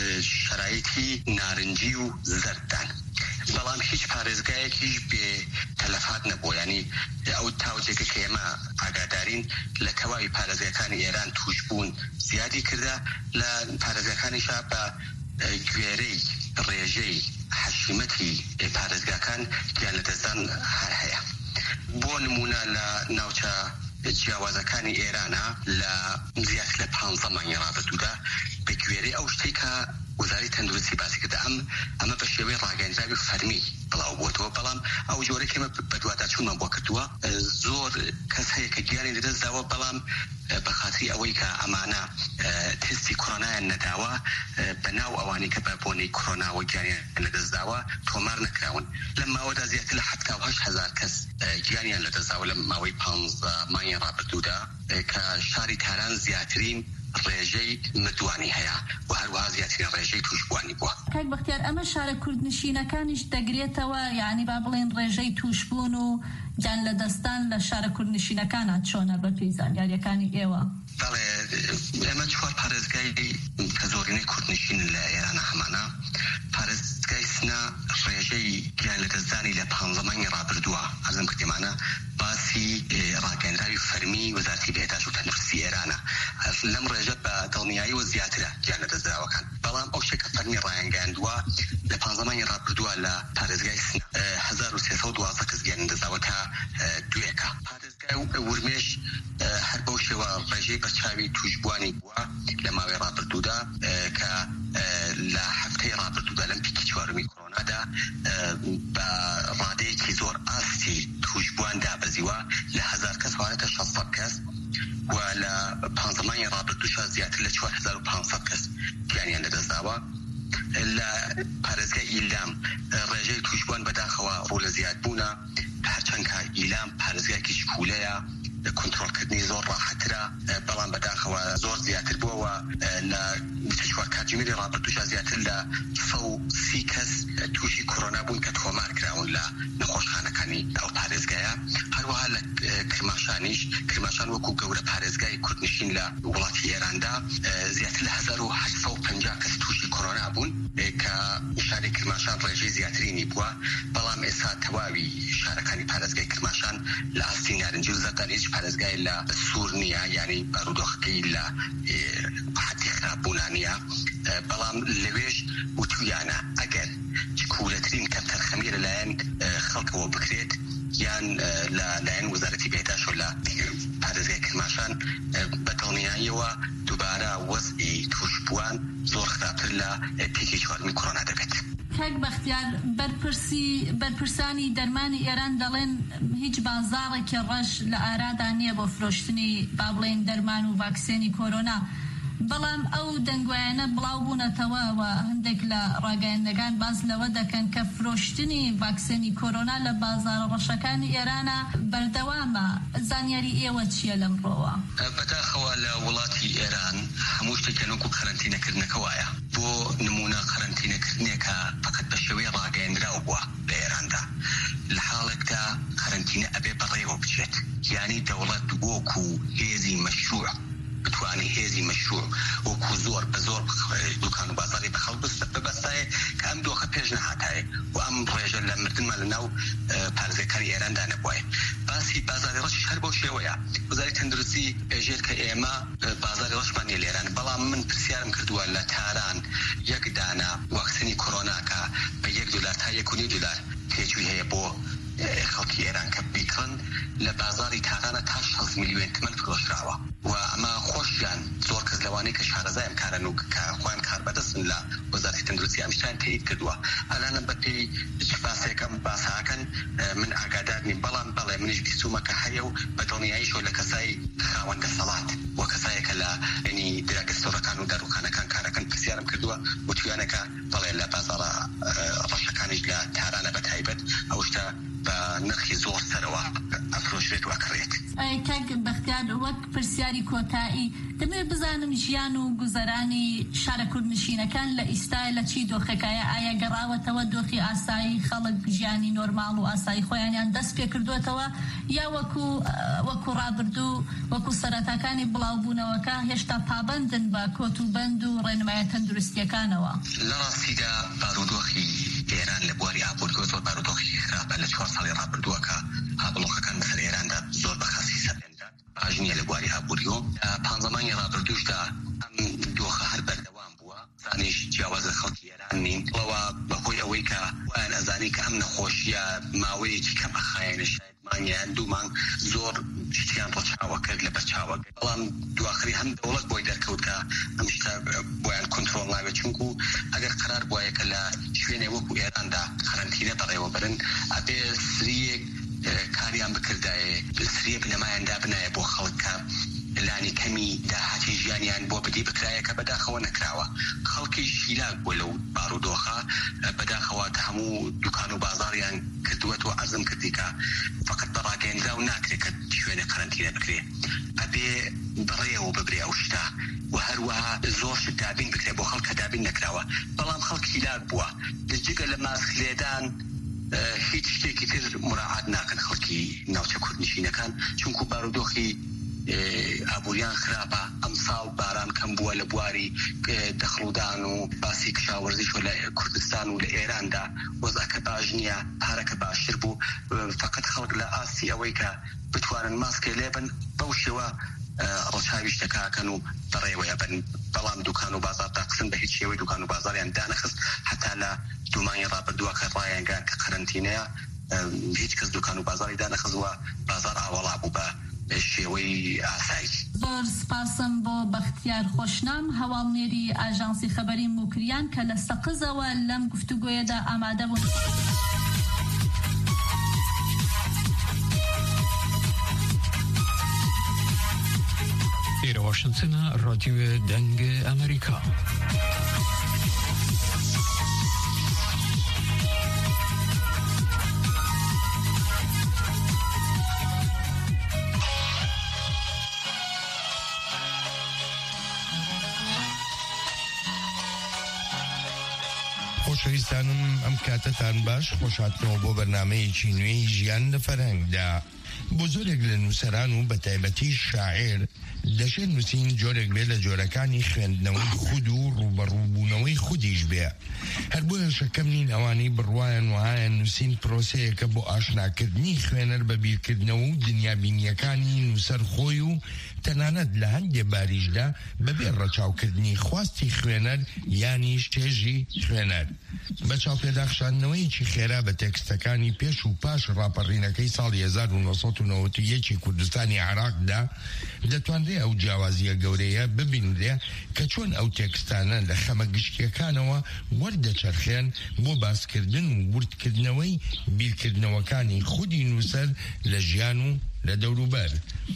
شرایطی نارنجی و زەردان بەڵام هیچ پارێزگایەکیش بێ تەلەفات نەبووە ینی ئەو تاوجێکە کە ئێمە ئاگادارین لە تەواوی پارێزگاکانی ئێران توشبوون زیادی کردە لە پارێزگاکانیشا بە گوێرەی ڕێژەی حەشیمەتی پارێزگاکان گیان لە دەستدان هەر هەیە بۆ نمونە لە ناوچە جیاوازەکانی ئێرانە لە زیاتر لە 15 مانگی ڕابردوودا بە گوێرەی ئەو شتەی کە وەزارەتی تەندروستی باسی کردە ئەمە بە شێوەی ڕاگەاندراوی فەرمی بڵاو بووەتەوە بەڵام ئەو جۆرەێمە بەدووادا چوونمان بۆ کردووە زۆر کەس هەیە کە گیانی لەدەستداوە بەڵام بە خاطری ئەوەی کە ئەمانە تستی کۆرۆنایان نەداوە بەناو ئەوانی کە بەبوونی کۆرۆناوە گیانیان لەدەستداوە تۆمار نەکراون لەم ماوەدا زیاتر لە 7,000 کەس گیانیان لەدەستداوە لە ماوەی 15 مانگی ڕابردوودا کە شاری تاران زیاترین ڕێژەی مردوانی هەیە و هەروەها زیاترین ڕێژەی توشبوانی بووە. کاک بەختیار ئەمە شارە کوردنشینەکانیش دەگرێتەوە یعنی با بڵێن ڕێژەی توشبوون و گیان لەدەستان لە شارە کوردنشینەکانە چۆنە بە پێی زانیاریەکانی ئێوە؟ بەڵێ ئێمە چوار پارێزگای کە زۆرینەی کوردنشین لە ئێرانە هەمانە پارێزگای سنا ڕێژەی گیان لەدەستدانی لە 15 مانگی ڕابردووە ئەرزم کردمانە باسی ڕاگەندراوی فەرمی وەزارەتی بەهێداشت و تەندروستی ئێرانە لەم ڕێژە بە دڵنیاییەوە زیاترە گیان لەدەستدراوەکان بەڵام ئەو شتێک کە فەرمی ڕایانگەاندووە لە 15 مانگی ڕابردووە لە پارێزگای سنا 1312 کەس گیان لەدەستداوە تا دوێکە. پارێزگای ورمێژ هەر بەو شێوە ڕێژەی بەرچاوی توشبوانی بووە لە ماوەی ڕابردوودا کە لە هەفتەی ڕابردوودا لەم پیکی چوارمی کۆرۆنادا بە ڕادەیەکی زۆر ئاستی توشبوان دابەزیوە لە 1000 کەس وانێتە 600 کەس و لە 15 مانگی ڕابردووشە زیاتر لە 4500 کەس گیانیان لەدەستداوە. لە پارێزگای ئیلام ڕێژەی توشبوان بەداخەوە ڕوو لە زیادبوونە هەرچەند کە ئیلام پارێزگایەکی کولەیە کنترۆلکردنی زۆر ڕاحەترە بەڵام بەداخەوە زۆر زیاتر بووەوە لە 24 کاتژمێری ڕابردووشە زیاتر لە 130 کەس تووشی کۆرۆنا بوون کە تۆمار کراون لە نەخۆشخانەکانی ئەو پارێزگایە. هەروەها لە کرماشان وەکو گەورە پارێزگای کوردنشین لە وڵاتی ئێراندا زیاتر لە 1850 کەس تووشی کۆرۆنا بوون کە شاری کرماشان ڕێژەی زیاترینی بووە بەڵام ئێستا تەواوی شارەکانی پارێزگای کرماشان لە ئاستی نارنجی و زەردان هیچ پارێزگای لە سوور نییە یعنی بارودۆخەکەی لە حەتی خراپبوونا نییە بەڵام لەوێش وتویانە ئەگەر کورەترین کەم تەرخەمی لەلایەن خەڵکەوە بکرێت یان لەلایەن وەزارەتی بەهێداشت لە پارێزگای کرماشان بەدڵنیاییەوە دووبارە وەزعی توشبوان زۆر خراپتر لە پیکی چوارمی کۆرۆنا دەبێت. کاک بەختیار بەرپرسانی دەرمانی ئێران دەڵێن هیچ بازاڕێکی ڕەش لە ئارادا نییە بۆ فرۆشتنی با بڵێن دەرمان و ڤاکسێنی کۆرۆنا بەڵام ئەو دەنگوایانە بڵاو بوونەتەوە و هەندێک لە ڕاگەیاندەکان باز لەوە دەکەن کە فرۆشتنی ڤاکسێنی کۆرۆنا لە بازاڕە ڕەشەکانی ئێرانە بەردەوامە. زانیاری ئێوە چییە لەمڕۆوە؟ بەداخەوە لە وڵاتی ئێران هەموو شتێکیان وەکو قەرەنتینەکردنەکە وایە بۆ نمونە قەرەنتینەکردنێکە فقط بە شێوەیە ڕاگەیاندراو بووە لە ئێراندا لە حاڵێکدا قەرەنتینە ئەبێ بەڕێوە بچێت یعنی دەوڵەت وەکو هێزی مەشروع بتوانێت هێزی مەشروع وەکو زۆر بە زۆر دوکان و بازاری بە خەڵک ببەستایە کە ئەم دۆخە پێش نەهاتایە و ئەم ڕێژە لە مردنمان لە ناو پارێزەکانی ئێراندا نەبووایە. باسی بازاری ڕەشیش هەر بەو شێوەیە وەزارەتی تەندروستی پێشێت کە ئێمە بازاری ڕەشمان نیە لە ئێران بەڵام من پرسیارم کردووە لە تاران یەک دانە واکسنی کۆرۆناکە بە $1 تا $1.5 تێجوی هەیە بۆ خەڵکی ئێران کە بیکڕن لە بازاری تارانە تا 6 میلیۆن تمەن فرۆشراوە و ئەمە خۆشیان زۆر کەس لەوانەیە کە شارەزای ئەم کارن و کە خۆیان کار بەدەستن لە وەزارەتی تەندروستی ئەم شتیان تایید کردووە. ئەلانە بەپێی هیچ باسێکم باساکەن من ئاگادار نیم بەڵام بەڵێ منیش بیستومە کە هەیە و بەدڵنیاییشەوە لە کەسای خاوەندە سەڵات و کەسایەکە لە ینی دراگەستۆرەکان و داروخانەکان کارەکەن پرسیارم کردووە وتویانەکە بەڵێ لە بازاڕە ڕەشەکانیش لە تارانە بەتایبەت ئەو شتە بە نرخی زۆر سەرەوە ئەفرۆشرێت و ئەکڕێت. کاک بەختیار وەک پرسیاری کۆتایی دەمێت بزانم ژیان و گوزەرانی شارە کوردنشینەکان لە ئیستای لە چی دۆخەکایە ئایا گەڕاوەتەوە دۆخی ئاسایی خەڵک ژیانی نۆرماڵ و ئاسایی خۆیانیان دەست پێ کردوێتەوە یا وەکو ڕابردوو وەکو سەرەتاکانی بڵاوبوونەوەکە هێشتا پابەندن بە کۆتوبەند و ڕێنمایە تەندروستیەکانەوە؟ لە ڕاستیدا بارودۆخی ئێران لە بواری ئابوووریەوە زۆر بارودۆخی خراپە لە 4 ساڵی ڕابردووەکە هابڵۆخەکان بەسەر ئێراندا زۆر بەخاسی سەردەندا پاژنیە لە بواری ئابوووریەوە لە 15 مانگی ڕابردووشدا ئەم دۆخە هەر بەردەوام بووە زانیش جیاوازە خەڵکی ئێران نین بەهۆی ئەوەی کە وایان ئەزانی کە ئەم نەخۆشیە یا ماوەیەکی کەم ئەخایەنە مانگیان دوومان زۆر شتیان ڕۆچاوە کرد لە بەرچاوە بەڵام دواخری هەم دەوڵەت بۆی دەرکەوتکە ئەم شتە بۆیان کۆنتڕۆڵ ناوێت چونکو ئەگەر قرار بووایە کە لە شوێنێ وەکو ئێراندا قەرەنتینە بەڕێوە برن ئەبێ سریەک کاریان بکردایە سریە بنەمایاندا بنایە بۆ خەڵکە لانی کەمی داهاتی ژیانیان بۆ بدی بکرایە کە بەداخەوە نەکراوە خەڵکی شیلاک بۆ لەو بارودۆخە بەداخەوە هەموو دوکان و بازاڕیان کردووەتەوە عەزم کردی کە فقط بەڕاگەیەنرا و ناکرێت کە شوێنە قەرەنتینە بکرێ ئەبێ بڕێەوە ببرێ ئەو شتە و هەروەها زۆر شت دابین بکرێ بۆ خەڵکە دابین نەکراوە بەڵام خەڵکی شیلاک بووە جگە لە ماسکلێدان هیچ شتێکی تر مراعات ناکەن خەڵکی ناوچە کوردنشینەکان چونکو بارودۆخی ئابووریان خراپە ئەمساڵ باران کەم بووە لە بواری دەخڵودان و باسی کشاوەرزیش لە کوردستان و لە ئێراندا وەزعکە باش نییە پارەکە باشتر بوو فقط خەڵک لە ئاستی ئەوەی کە بتوانن ماسکێ لێبن بەو شێوە ڕۆچاوی شتەکەکەن و بەڕێوەیە بن بەڵام دوکان و بازاردا قسم بە هیچ شێوەی دوکان و بازاریان دانەخست هەتا لە دوومانی ڕابردووە کە ڕایانگان کە قەرەنتینەیە هیچ کەس دوکان و بازاری دانەخزوە بازار ئاوەڵا بوو بە شێوەی ئاسایی زۆر سپاسم بۆ بەختیار خۆشنام هەواڵنێری ئاژانسی خەبەری موکریان کە لە سەقزەوە لەم گفتوگۆیەدا ئامادە بوون. ئێرە واشنتنە رادیۆ دەنگ ئەمریکا. خۆشەویستانم ئەم کاتەتان باش خۆشهاتنەوە بۆ بەرنامەیەکی نوێی ژیان لە فەرهەنگدا بۆ زۆرێک لە نووسەران و بە تایبەتی شاعیر دەشێت نووسین جۆرێک بێ لە جۆرەکانی خوێندنەوەی خود و ڕوبەڕووبوونەوەی خودیش بێ هەر بۆیە شەکەم نین ئەوانەی بڕوایان وهایە نووسین پرۆسەیەکە بۆ ئاشناکردنی خوێنەر بە بیرکردنەوە و دنیابینیەکانی نووسەر خۆی و تەنانەت لە هەندێ باریشدا بەبێ ڕەچاوکردنی خواستی خوێنەر یانیش چێژی خوێنەر بە چاوپێداخشاندنەوەیکی خێرا بە تێکستەکانی پێش و پاش ڕاپەڕینەکەی ساڵی 1991 کوردستانی عێراقدا دەتوانرێ ئەو جیاوازیە گەورەیە ببینرێ کە چۆن ئەو تێکستانە لە خەمە گشتیەکانەوە وەردەچەرخێن بۆ باسکردن و وردکردنەوەی بیرکردنەوەکانی خودی نووسەر لە ژیان و لە دەوروبەر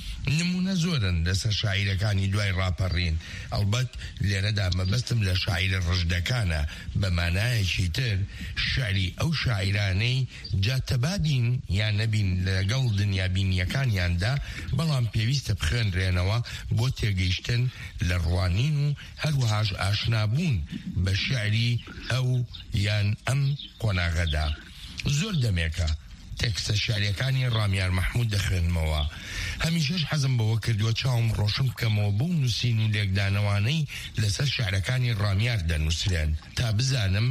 نمونە زۆرن لەسەر شاعیرەکانی دوای ڕاپەڕین ئەڵبەت لێرەدا مەبەستم لە شاعیرە ڕژدەکانە بە مانایەکی تر شعری ئەو شاعیرانەی جاتەبابین یان نەبین لەگەڵ دنیابینیەکانیاندا بەڵام پێویستە بخوێنرێنەوە بۆ تێگەیشتن لە ڕوانین و هەروەهاش ئاشنابوون بە شعری ئەو یان ئەم قۆناغەدا زۆر دەمێکە تێکستە شاعریەکانی ڕامیار مەحموود دەخوێنمەوە هەمیشەش حەزم بەوە کردووە چاوم ڕۆشن بکەمەوە بۆ نووسین و لێکدانەوانەی لەسەر شاعرەکانی ڕامیار دەنووسرێن تا بزانم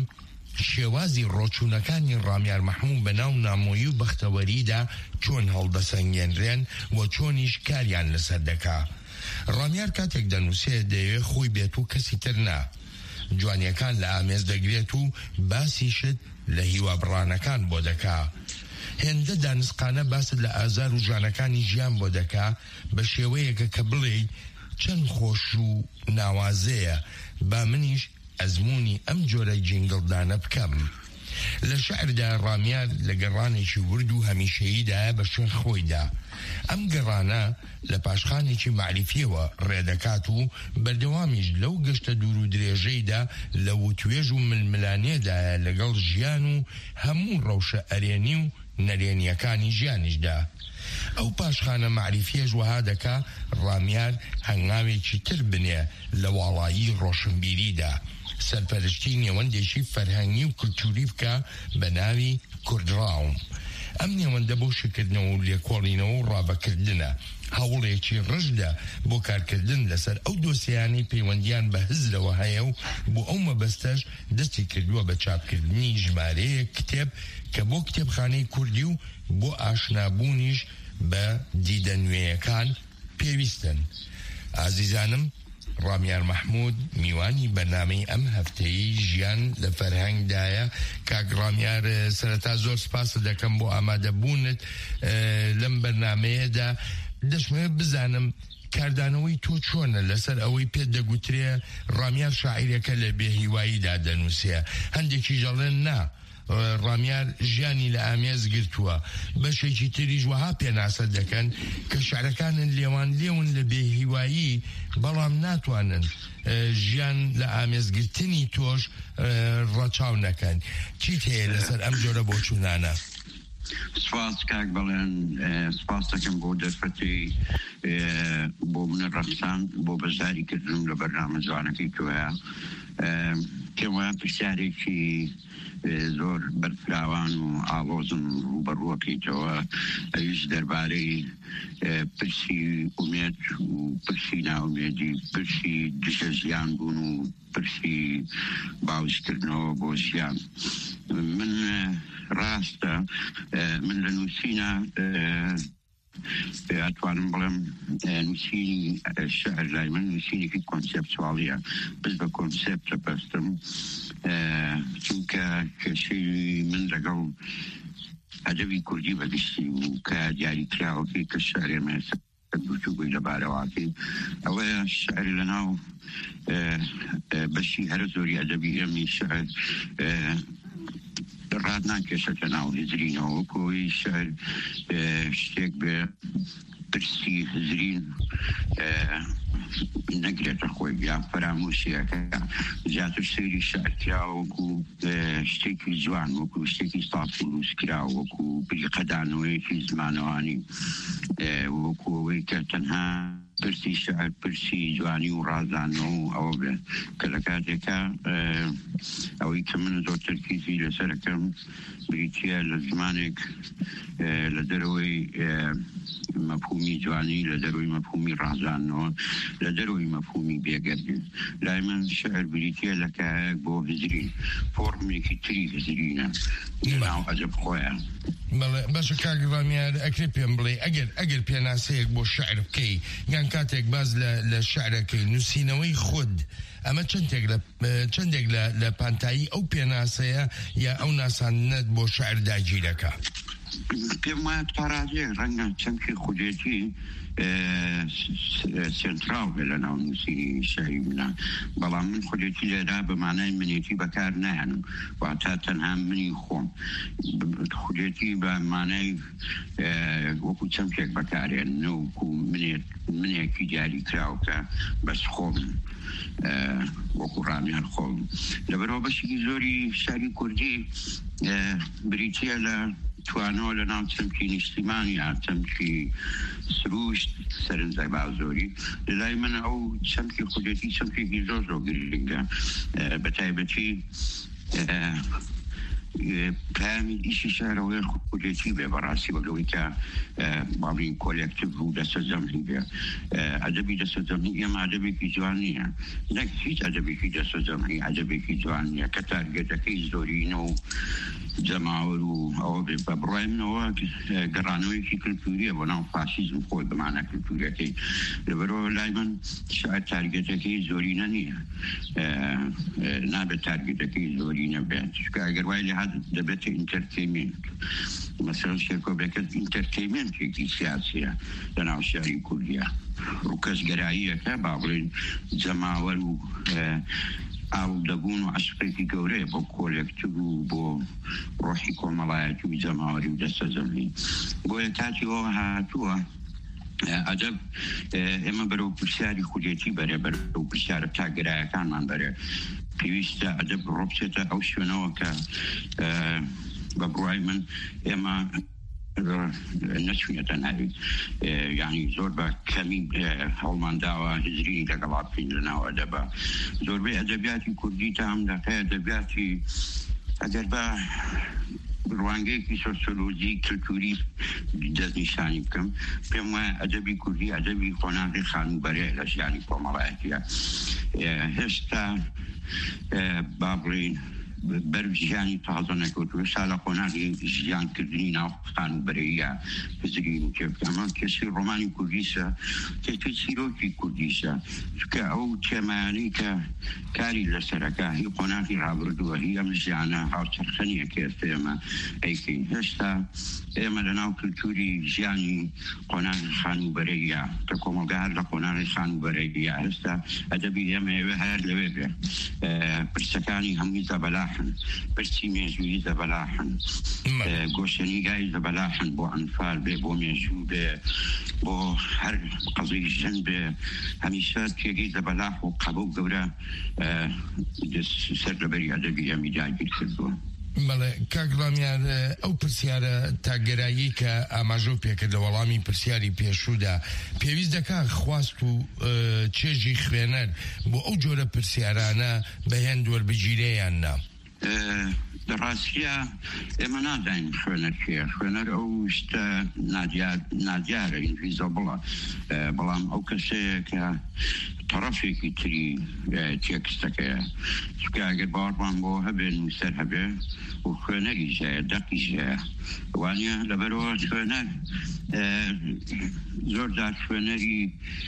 شێوازی ڕۆچوونەکانی ڕامیار مەحموود بە ناو نامۆیی و بەختەوەریدا چۆن هەڵدەسەنگێنرێن و چۆنیش کاریان لەسەر دەکا ڕامیار کاتێک دەنووسێت دەیەوێت خۆی بێت و کەسی تر نا جوانیەکان لە ئامێز دەگرێت و باسی شت لە هیوا بڕانەکان بۆ دەکا هێندە دانسقانە باست لە ئازار و ژانەکانی ژیان بۆ دەکا بە شێوەیەکە کە بڵێ چەند خۆش و ناوازەیە با منیش ئەزمموی ئەم جۆرە جینگڵدانە بکەم لە شعردا ڕامیار لە گەڕانێکی ورد و هەمیشەییدا بە شوێن خۆیدا ئەم گەڕانە لە پاشخانێکی معریفیەوە ڕێدەکات و بەردەوامیش لەو گەشتە دوور و درێژەیدا لە وتوێژ و ململانێدایە لەگەڵ ژیان و هەموو ڕەوشە ئەرێنی و نەرێنیەکانی ژیانیشدا ئەو پاشخانە معریفیەش وەها دەکا ڕامیار هەنگاوێکی تر بنێ لە واڵایی ڕۆشنبیریدا سەرپەرشتی نێوەندێکی فەرهەنگی و کولتوری بکە بە ناوی کوردڕاوم ئەم نێوەندە بۆ شکردنەوە و لێکۆڵینەوە و ڕابەکردنە هەوڵێکی ڕژدا بۆ کارکردن لەسەر ئەو دۆسیانەی پەیوەندیان بە هزرەوە هەیە و بۆ ئەو مەبەستەش دەستی کردووە بە چاپکردنی ژمارەیە کتێب کە بۆ کتێبخانەی کوردی و بۆ ئاشنابوونیش بە دیدە نوێیەکان پێویستن ئازیزانم ڕامیار مححمود میوانی بەرنامەی ئەم هەفتەی ژیان لە فەرهەنگدایە. کاک ڕامیار سەرەتا زۆر سپاس دەکەم بۆ ئامادەبوونت لەم بەرنامەیەدا. دەشمەوێت بزانم کاردانەوەی تۆ چۆنە لەسەر ئەوەی پێت دەگوترێ ڕامیار شاعیرەکە لە بێهیواییدا دەنووسێ. هەندێکی ژەڵێن نا ڕامیار ژیانی لە ئامێز گرتووە، بەشێکی تریش وەها پێناسە دەکەن کە شعرەکانن لێون لە بێهیوایی بەڵام ناتوانن ژیان لە ئامێزگرتنی تۆش ڕەچاو نەکەن. چیت هەیە لەسەر ئەم جۆرە بۆچوونانە؟ سپاس کاک بەڵێن سپاس دەکەم بۆ دەرفەتی بۆ منە ڕەخسان بۆ بەزاریکردنم لە بەرنامە جوانەکەی تۆیە. پێم وایە پرسیارێکی زۆر بەرفراوان و ئاڵۆزم ڕوبەڕووەکەیتەوە، ئەویش دەربارەی پرسی ئومێد و پرسی ناومێدی، پرسی دژە ژیان بوون و پرسی باوشکردنەوە بۆ ژیان. من ڕاستە من لە نووسینە ئەتوانم بڵێم نووسینی شعر لای من نووسینێکی کۆنسێپچواڵیە، بس بە کۆنسێپتە بەستم، چونکە کێشەی من لەگەڵ ئەدەبی کوردی بەگشتی و کە دیاریکراوەکەی کە شعرێمە دوچووبووی لە بارەواکەی ئەوەیە شعری لەناو بەشی هەرە زۆری ئەدەبی ئێمەی شعر ڕاد ناکێشەکە ناو هزرینەوە کۆی شعر شتێک بێ پرسی هزرین نەگرێتە خۆی بیا فەرامۆشیەکە زیاتر سەیری شعرکرا وەکو شتێکی جوان وەکو شتێکی سافی نووسکرا وەکو بریقەدانەوەیەکی زمانەوانی وەکو ئەوەی کە تەنها پرسی شعر پرسی جوانی و ڕازانەوە و ئەوە بێ کە لە کاتێکە ئەوەی کە من زۆر تەرکیزی لەسەرەکەم بریتیە لە زمانێک لە دەرەوەی مەفهومی جوانی، لە دەرەوەی مەفهومی ڕازانەوە، لە دەرەوەی مەفهومی بێگەردن. لای من شعر بریتیە لە کایەک بۆ هزرین، فۆرمێکی تری هزرینە ناو عەجەب خۆیە. باشە کاک ڕامیار ئەکرێ پێم بڵێ ئەگەر پێناسەیەک بۆ شعر بکەی یان کاتێک باز لە شعرەکەی نووسینەوەی خود ئەمە چەندێک لە پانتایی ئەو پێناسەیە یا ئەو ناسانەت بۆ شعر داگیرەکە؟ پێم وایە تاڕادێ ڕەنگە چەمکی خودێتی سنتراڵ بێ لە ناو نووسینی شعری منە، بەڵام من خودێتی لێرا بە مانای منێتی بەکار نایەنم، واتە تەنها منی خۆم خودێتی بە مانای وەکو چەمکێک بەکارێن وەکو منێکی دیاری کراوکە بەس خۆم وەکو ڕامیار خۆم. لەبەرەوە بەشێکی زۆری شعری کوردی بریتیە لە توانەوە لە ناو چەمکی نیشتیمانی یا چەمکی سروشت سەرنجای بازۆری. لەلای من ئەو چەمکی خودێتی چەمکێکی زۆر گرنگە، بە تایبەتی پامی ئیشی شارەوەی خودێتی بێ بەڕاستی وەگەوەی کە باڵین کۆلێکتیڤ و دەستە جەمعی بێ. ئەدەبی دەستە جەمعی ئێمە ئەدەبێکی جوان نییە، نەک هیچ ئەدەبێکی دەستە جەمعی ئەدەبێکی جوان نییە کە تارگێتەکەی زۆرینە و جەماوەر و ئەوە بێ. بە بڕای منەوە گەڕانەوەیەکی کلتوریە بۆ ناو فاشیزم خۆی بمانە کلتوریەکەی. لەبەرەوە لای من شاید تارگێتەکەی زۆرینە نییە، نابێت تارگێتەکەی زۆرینە بێت، چونکە ئەگەر وای لێ دەبێتە ئینتەرتەینمنت. مەسەڵەن شێرکۆبەکە ئینتەرتەینمنتێکی سیاسیە لە ناو شاری کوردیە، ڕووکەسگەراییەکە با بڵێن جەماوەر و ئاڵودەبوون و عەشقێکی گەورەیە بۆ کۆلێکتیڤ و بۆ ڕۆحی کۆمەڵایەتی و جەماوەری و دەستە جەمعی. بۆیە کاتی ئەوە هاتووە ئەدەب ئێمە بەرەو پرسیاری خودێتی بەرێ، بەرەو پرسیارە تاگەرایەکانمان بەرێ. پێویستە ئەدەب ڕۆبچێتە ئەو شوێنەوە کە بە بڕای من ئێمە نەچوونێتە ناوی، یعنی زۆر بە کەمی هەوڵمانداوە هزرینی لەگەڵا بکەین لەناو ئەدەبە. زۆربەی ئەدەبیاتی کوردی تا ئەم دەقەیە ئەدەبیاتی ئەگەر بە ڕوانگەیەکی سۆسیۆلۆجی کلتوری دەستنیشانی بکەم، پێم وایە ئەدەبی کوردی ئەدەبی خۆناغی خانوبەرەیە لە ژیانی کۆمەڵایەتیە. هێشتا با بڵێن برژیانی تازه نکرد و سال قناقی جیان کردنی ناو خانوبەرەیە بزرین که اما کسی رومانی کردیسه که سیروکی کردیسه که او تمانی که کاری لسرکه هی قناقی رابردوه هی امزیانه ها ترخنیه که استیما ایکی هستا اما لناو کلتوری جیانی قناقی خانوبەرەیە که کمالگار لقناقی خانوبەرەیە هستا ادبی اما هر لویبه برسکانی همی زبلاحن برسی میجوی زبلاحن گوشنی گای زبلاحن بو انفال به بو میجو به بو هر قضیه جن به همیشه تیگی زبلاح و قبول گوره سر لبری ادبی امی جایگیر کردو بەڵێ کاک ڕامیار ئەو پرسیارە تاگەرایی کە ئاماژە پێکرد لە وەڵامی پرسیاری پێشوودا پێویست دەکات خواست و چێژی خوێنەر بۆ ئەو جۆرە پرسیارانە بەهێن وەربگیرەیان نا دەڕاستیە ئێمە ناداین خوێنەر ئەو شتە نادیارە ئینڤیزیبڵە بەڵام ئەو کەسەیە کە طرفێکی تری تێکستەکەیە چونکە ئەگەر باوەڕمان بۆ هەبێ نووسەر هەبێ و خوێنەری ژایە دەقی ژایە وانە لەبەرەوە خوێنەر زۆردار خوێنەری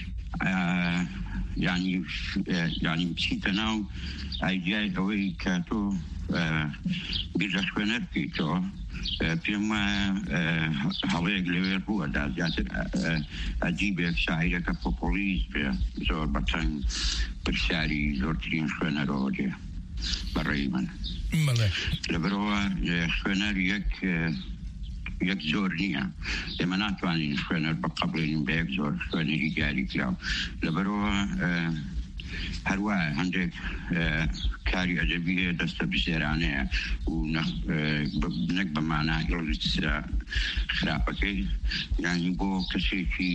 یعنی بچیتە ناو ئایدیای ئەوەی کە تۆ بیر لە خوێنەر بکەیتەوە پێم وایە هەڵەیەک لەوێ بووە زیاتر ئەجیبێک شاعیرەکە پۆپۆلیست بێ زۆر بەچەند پرسیاری زۆرترین خوێنەرەوە دێ بەڕێی من لەبەرەوە خوێنەر یەک زۆر نییە ئێمە ناتوانین خوێنەر بەقەبڵێنین بە یەک زۆر خوێنەری دیاری کراوە لەبەرەوە هەروە هەندێک کاری ئەدەبیە دەستە بژێرانەیە و نەک بە مانای خراپەکەی یانی بۆ کەسێکی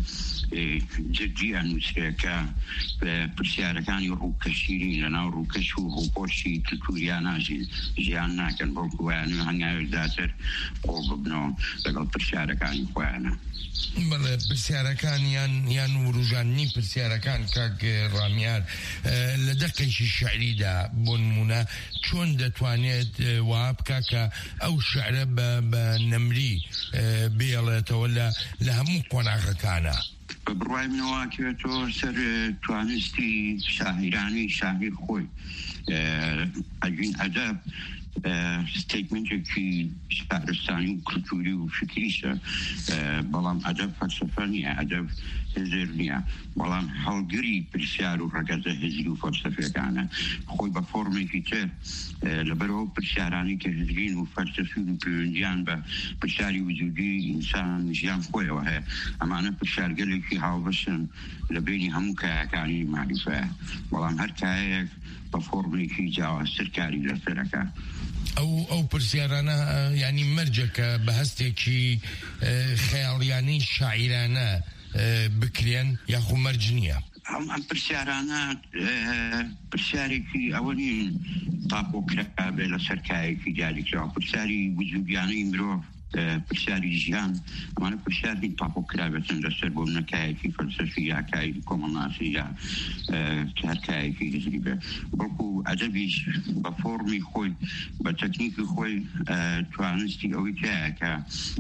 جددیە نووسێکە پرسیارەکانی ڕووکەشیری لەناو ڕووکەش و ڕووپۆشی کلتوریان ناژین ژیان ناکەن بەڵکو وایانە هەنگاوێکداتر قۆڵ ببنەوە لەگەڵ پرسیارەکانی خۆیانە بەڵێ پرسیارەکان یان وروژاننی پرسیارەکان کاک ڕامیار لە دەقێکی شعریدا بۆ نمونە چۆن دەتوانێت وا بکە کە ئەو شعرە بە نەمری بێڵێتەوە لە هەموو قۆناغەکانە بڕوای منەوە کەوێتەوە سەر توانستی شاعیرانی شاعیر خۆی ئەگین ئەدەب ستیتمنتێکی شارستانی و کلتوری و فکریشە بەڵام ئەدەب فەلسەفە نییە ئەدەب هێزر نییە بەڵام هەڵگری پرسیار و ڕەگەزە هێزری و فەلسەفیەکانە خۆی بە فۆرمێکی تر لەبەرەوە پرسیارانی کە هێزرین و فەلسەفی و پەیوەندیان بە پرسیاری وجودی ئینسان ژیان خۆیەوە هەیە ئەمانە پرسیارگەلێکی هاوبەشن لە بینی هەموو کایەکانی معریفەیە بەڵام هەر کایەک بە فۆرمێکی جیاوازتر کاری لەسەرەکە ئەو پرسیارانە ینی مەرجەکە بە هەستێکی خەیاڵیانەی شاعیرانە بکرێن یاخو مەرج نییە ئەم پرسیارانە پرسیارێکی ئەوە نین تاپۆکرا بێ لە سەرکایەکی دیاریکراوە پرسیاری وجودیانەی مرۆڤ پرسیاری ژیان ئەمانە پرسیاری تاپۆکرابێتن لەسەر بۆ نەکایەکی فەلسەفی یا کاری کۆمەڵناسی یا هەرکایەکی هزری بێ بەڵکو ئەدەبیش بە فۆرمی خۆی بە تەکنیکی خۆی توانستی ئەوەی تایە کە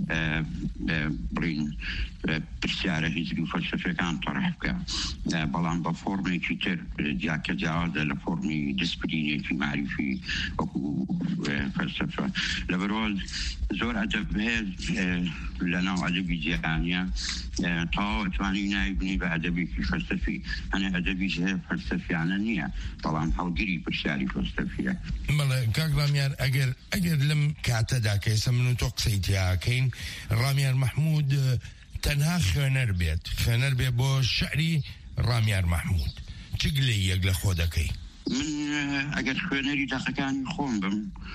بڵین پرسیارە هزری و فەلسەفیەکان تەڕح بکە بەڵام بە فۆرمێکی تر جاکە جیاوازە لە فۆرمی دەستبرینێکی معریفی وەکو فەلسەفە لەبەرەوە زۆر ئەدەب هەیە لەناو ئەدەبی جیهانیە تەواو ئەتوانی نایبنی بە ئەدەبێکی فەلسەفی هەنێ ئەدەبیش هەیە فەلسەفیانە نییە بەڵام هەڵگری پرسیاری فەلسەفیە بەڵێ کاک ڕامیار ئەگەر لەم کاتەدا کە ئێستا من و تۆ قسەی تیاکەین ڕامیار مەحموود تەنها خوێنەر بێ بۆ شعری ڕامیار مەحموود چ گلەی یەک لە خۆ دەکەی من ئەگەر خوێنەری دەقەکانی خۆم بم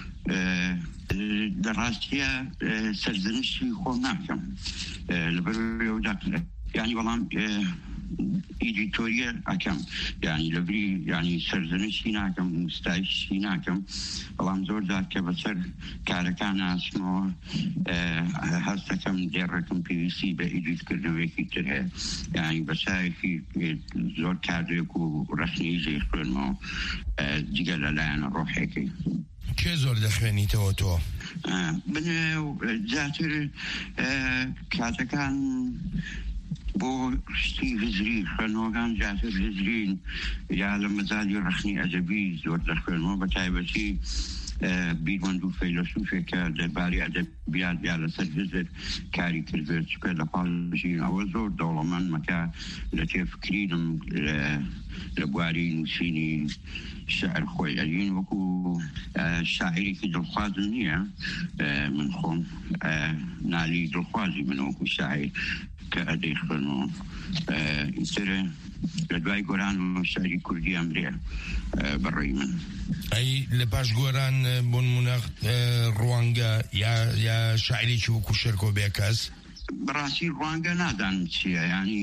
دەڕاستیە سەرزنشتی خۆم ناکەم لەبەرەوەدا یعنی بەڵام ئیدیتۆریە ئەکەم یعنی لەبری یعنی سەرزنشتی ناکەم ستایشی ناکەم بەڵام زۆر جار کە بەسەر کارەکان ئاسمەوە هەستەکەم دێڕەکەم پێویستی بە ئیدیتکردنەوەیەکی تر هەیە یعنی بەسایەکی زۆر کاردێک و ڕەخنەی جێ خوێنمەوە جگە لەلایەنە ڕۆحێکی کێ زۆر دەخوێنیتەوە تۆ؟ بنێ جاتر کاتەکان بۆ شتی هزری خوێنەوەکان جاتر هزرین یا لە مەجالی ڕخنی ئەدەبی زۆر دەخوێنەوە بە تایبەتی بیرۆند و فەیلسوفێکە دەربارەی ئەدەبیات یا لەسەر هزر کاری کردێت چکە لە پاڵژین ئەوە زۆر دەوڵەمەند مەکە لە تێفکرینم لە بواری نووسینی شعر خۆی ئەلین وەکو شاعیرێکی دڵخوازم نییە من خۆم نالی دڵخوازی من وەکو شاعیر کە ئەدەی خوێنەوە ئیترە لە دوای گۆران و شعری کوردی ئەمرێ بەڕێی من. ئەی لە پاش گۆران بۆ نمونە ڕوانگە یا شاعیرێکی وەکو شێرکۆ بێکەس بەڕاستی ڕوانگە نادانم چییە ینی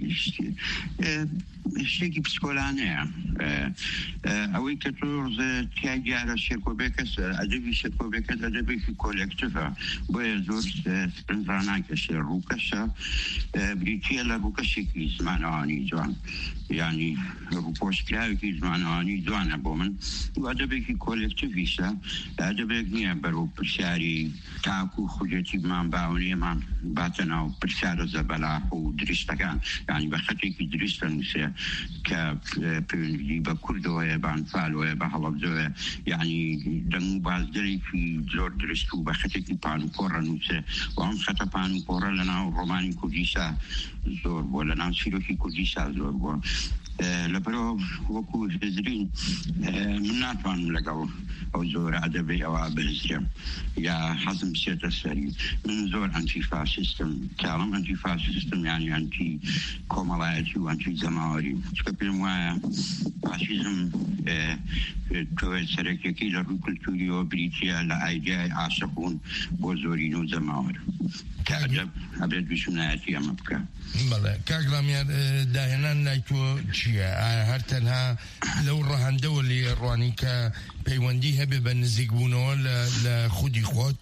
شتێکی پسکۆلانەیە ئەوەی کە تۆ تیا دیارە شێرکۆبێکەس ئەدەبی شێرکۆبێکەس ئەدەبێکی کۆلێکتیڤە بۆیە زۆر سپرنجڕاناکە شێر ڕووکەشە بریتیە لە ڕووکەشێکی زمانەوانی جوان ینی ڕووپۆشکراوێکی زمانەوانی جوانە بۆ من و ئەدەبێکی کۆلێکتیڤیشە ئەدەبێک نییە بەرەو پرسیاری تاکو و خوجێتی مان باونیەمان باتە ناو پرسیارە زەبەلاح و دریشتەکان ینی بە خەتێکی دریشتە نووسێ کە پەیوەندی بە کوردەوەیە بە ئەنفالەوەیە بە هەڵەبجەوەیە یعنی دەنگ و بازگەرێکی زۆر درست و بە خەتێکی پانوپۆڕە نووسێ و ئەم خەتە پانوپۆڕە لە ناو ڕۆمانی کوردیشا زۆر بووە لە ناو چیرۆکی کوردیشا زۆر بووە لەبەرەوە وەکو هزرین من ناتوانم لەگەڵ ئەو زۆر ئەدەبی ئەوە بهزرێم یا حەزم بچێتە سەری من زۆر ئەنتی فاشیستم کاڵم ئەنتی فاشیستم یعنی ئەنتی کۆمەڵایەتی و ئەنتی جەماوەری چکە پێم وایە فاشیزم کەوێت سەرەکیەکەی لە ڕووی کولتوریەوە بریتیە لە ئایدیای عاشقبوون بۆ زۆرین و جەماوەر ئەبێت بیشونایەتی ئەمە بکە. بەڵێ کاگڵامیان داهێنان لای تۆ چییە؟ ئایا هەر تەنها لەو ڕەهەندەوە لێ ڕوانی کە پەیوەندی هەبێ بە نزیک بوونەوە لە خودی خۆت؟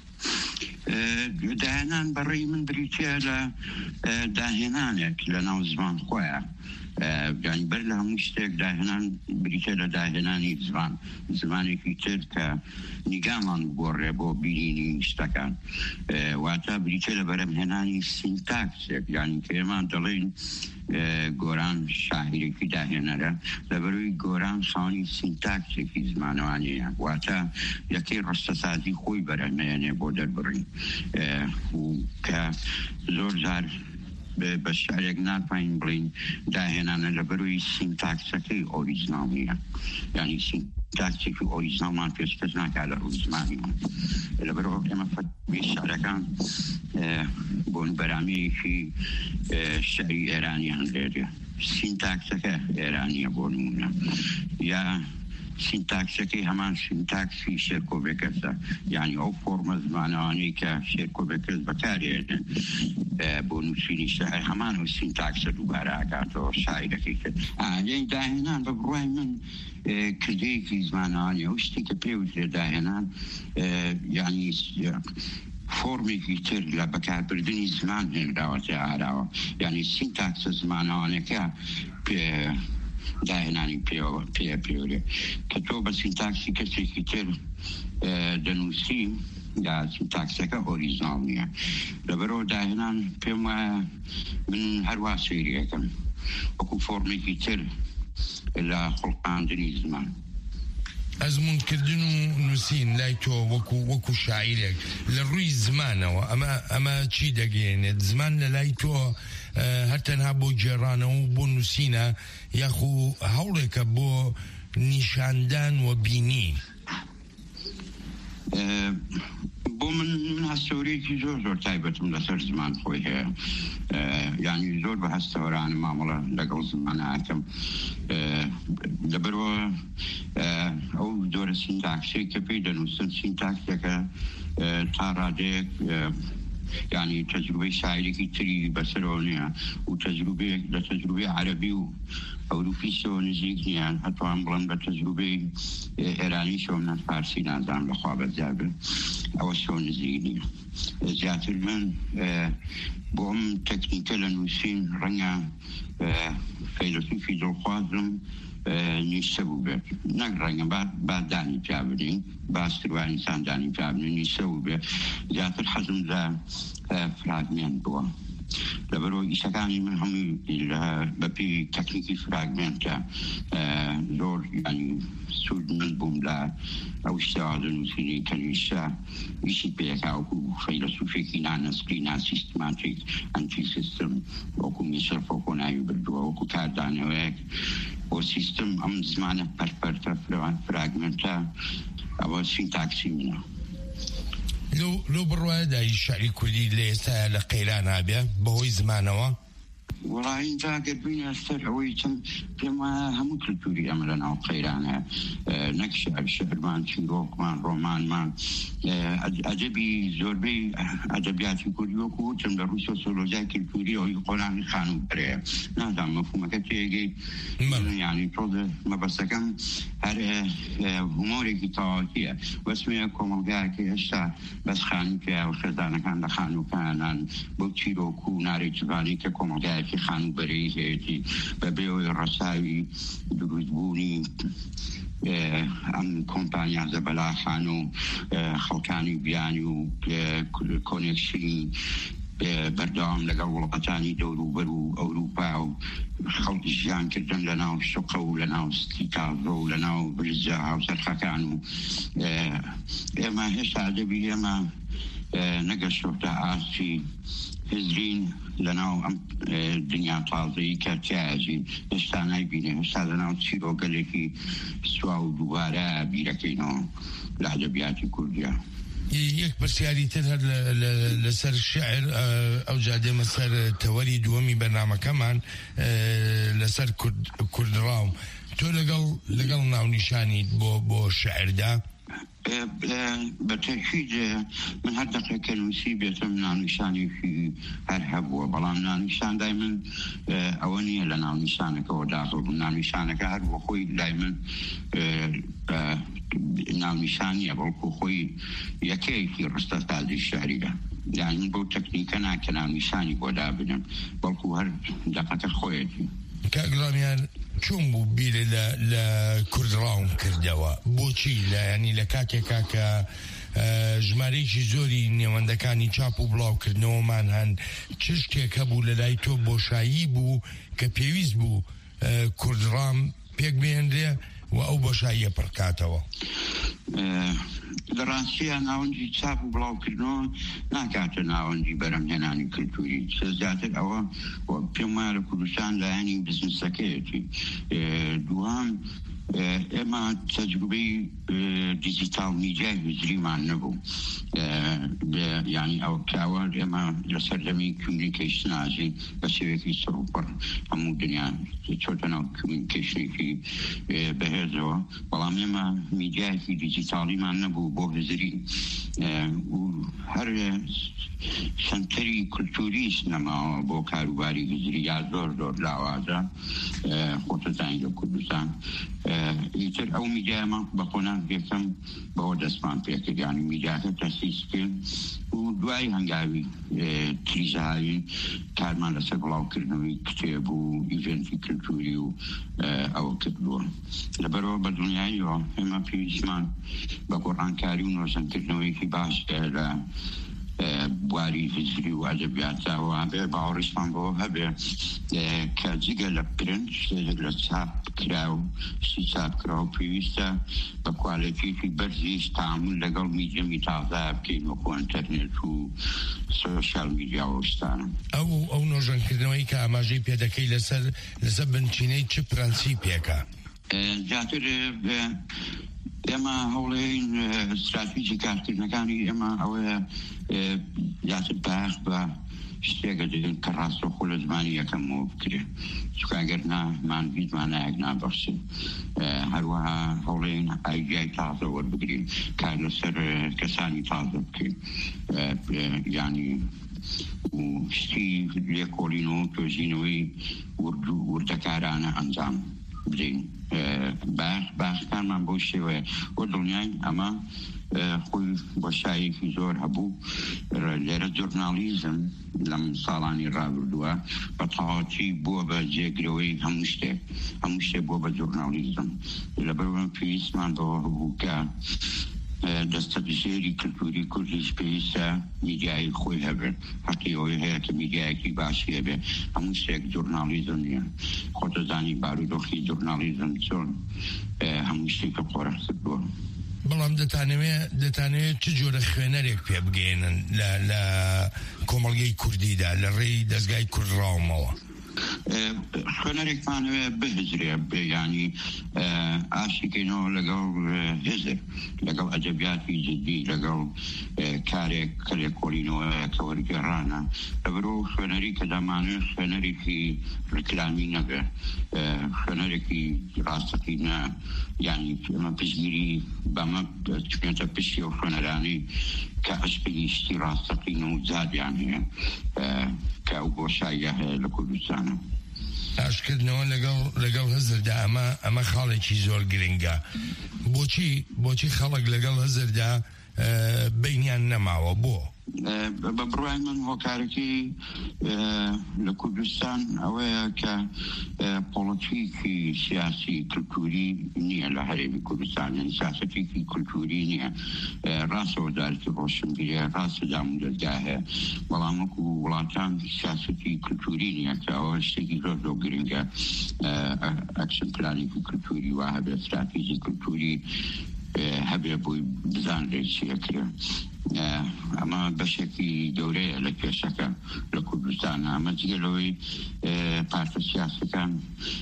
داهێنان بەڕێی من بریتیە لە داهێنانێک لە ناو زمان خۆیە یعنی بەر لە هەموو شتێک داهێنان بریتە لە داهێنانی زمانێکی تر کە نیگامان گۆڕێ بۆ بینینی شتەکان واتە بریتە لە بەرەمهێنانی سینتاکسێک یعنی کە ئێمە دەڵێن گۆران شاعیرێکی داهێنەرە لەبەروی گۆران خاوەنی سینتاکسێکی زمانەوانەیە واتە یەکەی ڕستەسازی خۆی بەرەمهێنێ بۆ دەربڕین و کە زۆر جار بە شعرێک ناتوانین بڵین داهێنانە لەبەروی سینتاکسەکەی ئۆریجیناڵ نییە یعنی سینتاکسێکی ئۆریجیناڵمان پێشکەش ناکات لە ڕووی زمانی لەبەرەوە ئێمە فەرمی شعرەکان بۆ بەرامەیەکی شعری ئێرانیان لێرێ سینتاکسەکە ئێرانیە بۆ نمونە یا سینتاکسەکەی هەمان سینتاکسی شێرکۆبێکەسە یعنی ئەو فۆرمە زمانەوانی کە شێرکۆبێکەس بەکارێنن بۆ نووسینی شەعر هەمان و سینتاکسە دووبارە ئاگاتەوە شاعیرەکەی کرد ئاگەی داهێنان بە بڕوای من کردەیەکی زمانەوانی ئەو شتی کە پێوترێ داهێنان یعنی فۆرمێکی تر لە بەکاربردنی زمان هێنراوەتە ئاراوە یعنی سینتاکسە زمانەوانەکە داهێنانی پێوەرێ کە تۆ بە سینتاکسی کەسێکی تر دەنووسی یا سینتاکسەکە ئۆریجیناڵ نییە لەبەرەوە داهێنان پێم وایە من هەروە سەیریەکەم وەکو فۆرمێکی تر لە خوڵقاندنی زمان. ئەزمونکردن و نووسین لای تۆ وەکو شاعیرێک لە ڕووی زمانەوە ئەمە چی دەگەێنێت؟ زمان لە لای تۆ هەر تەنها بۆ گێڕانەوە و بۆ نووسینە یاخو هەوڵێکە بۆ نیشاندان و بینی؟ بۆ من هەستەوەرێکی زۆر تایبەتم لەسەر زمان خۆی هەیە یعنی زۆر بە هەستەوەرانە مامەڵە لەگەڵ زمانەکەم لەبەرەوە ئەو جۆرە سینتاکسێک کە پێی دەنووسن سینتاکسەکە تا ڕادەیەک یعنی تەجروبەی شاعیرێکی تری بەسەرەوە نییە و تەجروبەیەک لە تەجروبەی عەرەبی و ئەوروپیشەوە نزیک نییە هەتوان بڵێن بە تەجروبەی ئێرانیشەوە من فارسی نازانم لەخوا بەجار بێ ئەوە شەو نزیک نییە زیاتر من بۆ ئەم تەکنیکە لە نووسین ڕەنگە فەیلسوفی دڵخوازم نیسە بوو بێت نەک ڕەنگە با دانی پیا بدەین باستروانی ئینسان دانی پیا بدەین نیسە بوو بێت زیاتر حەزم لە فراگمنت بووە لەبەرەوە ئیشەکانی من هەمووی بەپێی تەکنیکی فراگمنتە زۆر ینی سوود من بووم لە ئەو شتەوە دەنووسینی کە نویسە ویشی پێیەکا وەکو فەیلسوفێکی نانەسقی ناسیستماتیک ئەنتی سیستم وەکو میشەل فۆکۆ ناوی بردووە وەکو کاردانەوەیەک بۆ سیستم ئەم زمانە پەرپەرتە فراگمنتە ئەوە سینتاکسی منە لو بڕواە دای شعری کوردی لە ئێستا لە قەیران هابێ بەهۆی زمانەوە وڵا اینجا گەربووینە سەر ئەوەی چەند پێم هەموو کلتوری ئەمە لە ناو قەیرانە نەک شعرمان چیرۆکمان ڕۆمانمان ئەدەبی زۆربەی ئەدەبیاتی کوردی وەکو چەند لە ڕووی سۆسیۆلۆژیای کلتوری ئەوی قۆڵانی خانوبەرەیە نازانم مەفهومەکە تێگەی یعنی تۆزە مەبەستەکەم هەر هومۆرێکی تەواویە وەسمەیە کۆمەلگایەکە هێشتا بەس خانی پێیا و خێزانەکان لە خانووکانان بۆ چیرۆک و نارێکیبانی کە کۆمەلگایەکی خانوبەرەی هەیەی بەبێەوەی ڕەساوی دروستبوونی ئەم کۆمپانیا زەبەلاخان و خەڵکانی بیانی و کۆنێکشنی بەردەوام لەگەڵ وڵاتانی دەوروبەر و ئەوروپا و خەڵکی ژیانکردن لە ناو شوقە و لە ناو ستیکاڤۆ و لە ناو برجە هاوسەرخەکان و ئێمە هێشتا ئەدەبی ئێمە نەگەشتۆتە ئاستی هزرین لە ناو ئەم دنیا تازەیی کە تیاژین هێشتا نایبینێ هێشتا لە ناو چیرۆگەلێکی سوا و دووبارە بیرەکەینەوە لە ئەدەبیاتی کوردیە یەک پرسیاری تر هەر لەسەر شعر ئەو جادێمە سەر تەوەری دووەمی بەرنامەکەمان لەسەر کوردڕاو تۆ لەگەڵ ناونیشانی بۆ شعردا بەتەکید من هەر دەقێکە نووسی بێتم ناونیشانێکی هەر هەبووە بەڵام ناونیشاندای من ئەوە نییە لە ناونیشانەکەەوە داخڵ بوو ناونیشانەکە هەر بۆ خۆی لای من ناونیشانیە بەڵکو خۆی یەکەیەکی ڕستە تازی شعریدا یعنی بۆ تەکنیکە ناکە ناونیشانی بۆ دابنم بەڵکو هەر دەقەتە خۆیەتی کاگڵامیان چۆن بوو بیرە لە کوردڕاوم کردەوە بۆچی ینی لە کاتێکا کە ژمارەیەکی زۆری نێوەندەکانی چاپ و بڵاوکردنەوەمان هەن چ شتێک هەبوو لە لای تۆ بۆشایی بوو کە پێویست بوو کوردڕام پێک بێنرێ و ئەو بۆشاییە پڕکاتەوە لە ڕاستیە ناوەندی چاپ و بڵاوکردنەوە ناکاتە ناوەندی بەرەمهێنانی کلتوری زیاتر ئەوە پێم وایە لە کوردستان لایەنی بزنسەکەیەتی دووەم ئێمە تەجروبەی دیجیتال میدیای هزریمان نەبوو ینی ئەو پیاوە ئێمە لە سەردەمی کمیونیکیشن ئاژین بە شێوەیەکی سەرۆپەر هەموو دنیا چۆتە ناو کمیونیکیشنێکی بەهێزەوە بەڵام ئێمە میدیایەکی دیجیتالیمان نەبوو بۆ هزری هەر سنتەری کولتوری سینەماوە بۆ کاروباری هزری یا زۆر لاوازە خۆتەزانی لە کوردستان ئیتر ئەو میدیایمە بە خۆنان پێکەم بەوە دەستمان پێکرد یانی میدیاکە تەسیس کرد و دوای هەنگاوی تریزاوین کارمان لەسەر بڵاوکردنەوەی کتێب و ئیڤێنتی کلتوری و ئەوە کردووە لەبەرەوە بە دنیاییەوە ئێمە پێویستمان بە گۆڕانکاری و نۆژەنکردنەوەیەکی باش لە بواری هزری و ئەدەبیاتەوە هەبێ باوەڕیشمان بۆ هەبێ کە جگە لە پرنت شتێک لە چاپ کرا و شتی چاپ کرا و پێویستە بە کوالەتیەکی بەرزیش تەعامل لەگەڵ میدیەمی تازە بکەین وەکو ئینتەرنێت و سۆشیال میدیا و شتانە ئەو نۆژەنکردنەوەی کە ئاماژەی پێ دەکەی لەسەر بنچینەی چ پرەنسیپێکە زیاتر ئێمە هەوڵێن استراتیژی کارکردنەکانی ئێمە ئەوەیە یاسر باش بە شتێکە دێن کە ڕاستەوخۆ لە زمانی یەکەمەوە بکرێن چونکە ئەگەر بیتمانایەک نابەخشن هەروەها هەوڵێن ئایدیای تازە وەربگرین کار لەسەر کەسانی تازە بکەین یعنی شتی لێکۆڵینەوە تۆژینەوەی وردەکارانە ئەنجام بدەین باشکارمان بۆ شێوەیە بۆ دڵنیای ئەمە خۆی بۆشایەکی زۆر هەبوو لێرە جۆرنالیزم لەم ساڵانی ڕابردووە بە تەواوەتی بووە بە جێگرەوەی هەموو شتێک بووە بە جۆرنالیزم لەبەرەوە پێویستمان بەوە هەبوو کە دەستەپێشێری کلتوری کوردیش پێویستە میدیای خۆی هەبێت هەرتی ئەوەی هەیە کە میدیایەکی باشی هەبێ هەموو شتێک جۆرنالیزم نییە خۆتەزانی بارودۆخی جۆرنالیزم چۆن هەموو شتێکە قۆرەخست بووە بەڵام دەتانەوێت چ جۆرە خوێنەرێک پێ بگەێنن لە کۆمەڵگەی کوردیدا لە ڕێی دەستگای کوردڕاومەوە خوێنەرێکمانەوێ بهزرێ ینی ئاشتیکەینەوە لەگەڵ هێزر لەگەڵ ئەدەبیاتی جدی لەگەڵ کارێک کەلێکۆڵینەوە کە وەرگێڕانە لەبەرۆ خوێنەری کە دەمانێت خوێنەرێکی ڕکلامی نەبێ خوێنەرێکی ڕاستەقینە ینی ئەمە پشتگیری بەمە چونێتە پشتی و خوێنەرانی کە ئەشپگیشتی ڕاستەقین و زادیان هەیە کە ئەو بۆشاییە هەیە لە کوردستانە ئاشکردنەوە لەگەڵ هەزردا ئەمە خاڵێکی زۆر گرنگە بۆچی خەڵک لەگەڵ هەزردا بینیان نەماوە بۆ بە بڕای من هۆکارێکی لە کوردستان ئەوەیە کە پۆڵیتیکی سیاسی کلتوری نییە لە هەرێمی کوردستان یعنی سیاسەتێکی کلتوری نییە ڕاستە وەزارەتی ڕۆشنبیریە ڕاستە دامودەرگا هەیە بەڵام وەکو وڵاتان سیاسەتی کلتوری نییە کە ئەوە شتێکی زۆر گرنگە ئەکشن پلانێکی کلتوری وا هەبێت استراتیژی کلتوری هەبێ بۆی بزانرێت چیەکرێ ئەمە بەشێکی گەورەیە لە کێشەکە لە کوردستانە ئەمە جگەلەوەی پارتە سیاسەکان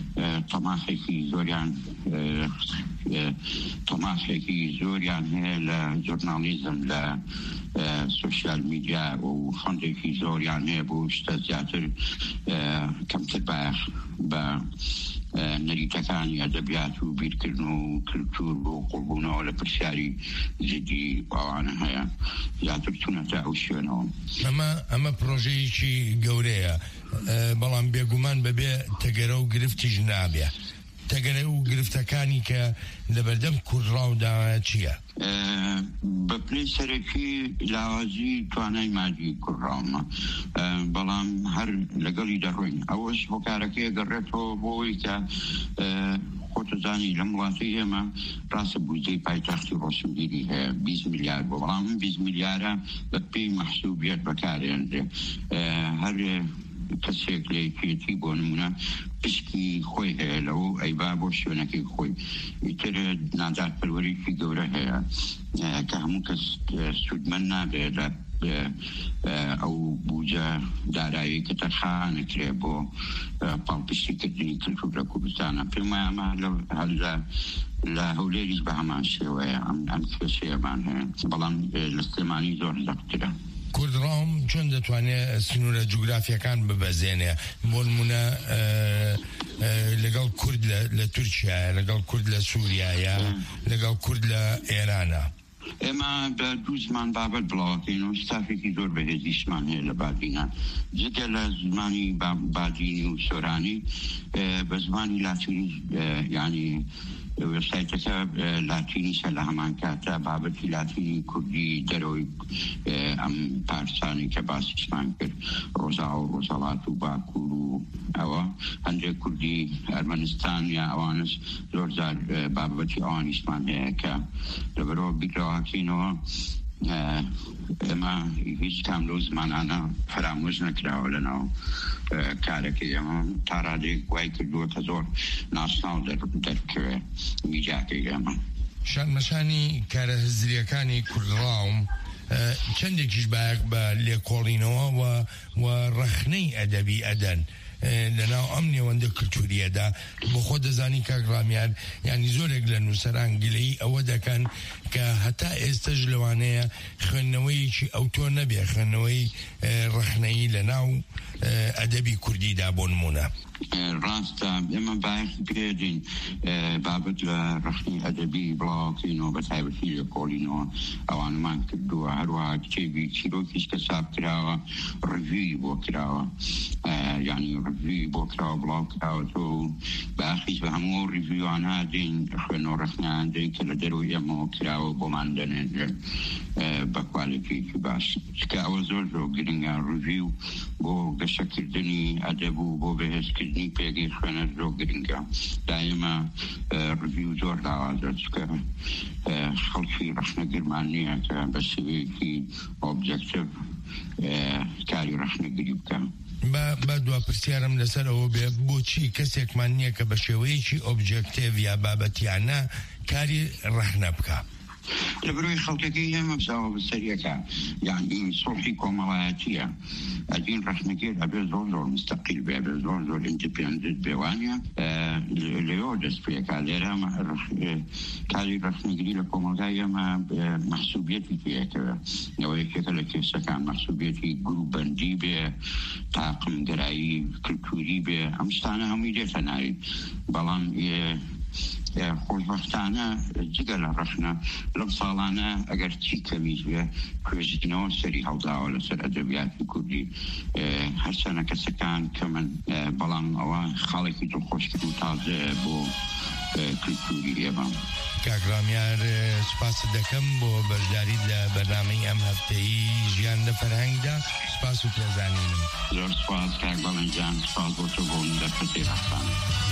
تەماشێکی زۆریان هەیە لە جۆرنالیزم لە سوشیال میدیا و فەندێکی زۆریان هەیە بۆ شتە زیاتر کەمتر بە نەریتەکانی ئەدەبیات و بیرکردن و کلتور بۆ قوڵبوونەوە لە پرسیاری جدی ئەوانە هەیە زیاتر چونەتە ئەو شوێنەوە ئەمە پرۆژەیەکی گەورەیە بەڵام بێگومان بەبێ تەگەرە و گرفتیش نابێ تەگەرە و گرفتەکانی کە لە بەردەم کوردڕاودا چییە؟ بە پلەی سەرەکی لاوازی توانای مادی کوردڕاومە بەڵام هەر لەگەڵی دەڕۆین ئەوەش هۆکارەکەی گەڕێتەوە بۆی کە خۆتەزانی لەم وڵاتی ئێمە ڕاستە بودجەی پایتەختی ڕۆشنبیری هەیە 20 میلیارد بۆ بەڵام 20 میلیارە بە پێی مەحسوبیەت بەکارهێنرێ هەر کەسێک لە یەکێتی بۆ نمونە پشکی خۆی هەیە لەو ئەیبا بۆ شوێنەکەی خۆی ئیتر نادارپەروەریکی گەورە هەیە کە هەموو کەس سوودمەند نابێت لە ئەو بوجە دارایی کە تەرخانەکرێ بۆ پاڵپشتیکردنی کلتور لە کوردستانە پێم وایە ئەمە لە هەولێریش بە هەمان شێوەیە ئەم کێشەیەمان هەیە بەڵام لە سلێمانی زۆر لەقترە کوردڕاوم چۆن دەتوانێت سنوورە جوگرافیەکان ببەزێنێ بۆ نمونە لەگەڵ کورد لە تورکیایە لەگەڵ کورد لە سووریایە لەگەڵ کورد لە ئێرانە ئێمە بە دوو زمان بابەت بڵاوەکەین و ستافێکی زۆر بەهێزیشمان هەیە لە بادینە جگە لە زمانی بادینی و سۆرانی بە زمانی لاتینی ینی وێبسایتەکە لاتینیشە لە هەمان کاتە بابەتی لاتینی کوردی دەرەوەی ئەم پارسانی کە باسیشمان کرد ڕۆژا و ڕۆژەڵات و باکوور و ئەوە هەندێک کوردی ئەرمەنستان یا ئەوانش زۆر جار بابەتی ئەوانیشمان هەیە کە لەبەرەوە بیرەوەکەینەوە ئێمە هیچ کام لەو زمانانە فرامۆژ نەکراوە لەناو کارەکەی ئێمە تا ڕادێک وای کردووە کە زۆر ناسناو دەرکەوێ میدیاکەی ئێمە شانمەشانی کارە هزریەکانی کوردڕاوم چەندێکیش بایەک بە لێکۆڵینەوە و ڕەخنەی ئەدەبی ئەدەن لەناو ئەم نێوەندە کلتوریەدا بۆ خۆ دەزانی کاگڕامیان ینی زۆرێک لە نووسەران گلەی ئەوە دەکەن کە هەتا ئێستش لەوانەیە خوێندنەوەیکی ئەوتۆ نەبێ خوێندنەوەی ڕەخنەیی ئەدەبی کوردیدا بۆ نمونە؟ ڕاستە ئێمە باەخ پێدین بابەت لە ڕخنی ئەدەبی بڵاوکەینەوە بە تایبەتی لە کۆڵینەوە ئەوانمان کردووە هەروەها کتێبی چیرۆکیش کە چاپ کراوە ڕڤیوی بۆ کراوە یعنی ڕڤیوی بۆ کراوە بڵاو کراوەتەوە باخیش بە هەموو ڕڤیوانە دێن خوێنەوە ڕخنیان دێن کە لە دەروی ئێمەوە کراوە بۆمان دەنێنرێن بە کوالێتیەکی باش چکە ئەوە زۆر گرنگە ڕڤیو بۆ گەشەکردنی ئەدەب و بۆ بەهێزکردنی پێگەی خوێنە زۆر گرنگە دایمە ڕڤیو زۆر داوازە چکە خەڵکی ڕخنەگرمان نییە کە بە شێوەیەکی ئۆبجەکتیڤ کاری ڕخنەگری بکەم. بە دوا پرسیارم لەسەرەوە بێ بۆچی کەسێکمان نییە کە بە شێوەیەکی ئۆبجەکتیڤ یا بابەتیانە کاری ڕەخنە بکە؟ لەبەرەوەی خەڵکەکەی هەمە بزاوە بەسەریەکە یعنی سڵحی کۆمەڵایەتیە ئەدین ڕەخنەگەر ئەبێ زۆر مستەقیل بێ بێ زۆر ئیندیپێندنت بێوانە لەوە دەست پێکا لێرە کاری ڕەخنەگری لە کۆمەلگای ئەمە مەحسوبیەتی پێکەوە ئەوە یەکێکە لە کێسەکان مەحسوبیەتی گروپبەندی بێ تاقمگرایی کلتوری بێ ئەم شتانە هەمووی دێتە ناوی بەڵام خۆشبەختانە جگە لە ڕەخنە لەم ساڵانە ئەگەر چی کەمیش بێ کوێژنەوە سەری هەڵداوە لەسەر ئەدەبیاتی کوردی هەرچەنە کەسەکان کە من بەڵام ئەوە خاڵێکی دڵخۆشکرد و تازە بۆ کلتوری ئێمە. کاکرامیار سپاس دەکەم بۆ بەشداریت لە بەرنامەی ئەم هەفتەیی ژیان لە فەرهەنگدا سپاس و پێزانینم. زۆر سپاس کاک بەڵەنجان سپاس بۆ تۆ بۆ من دەرفەتەی ڕەختانە.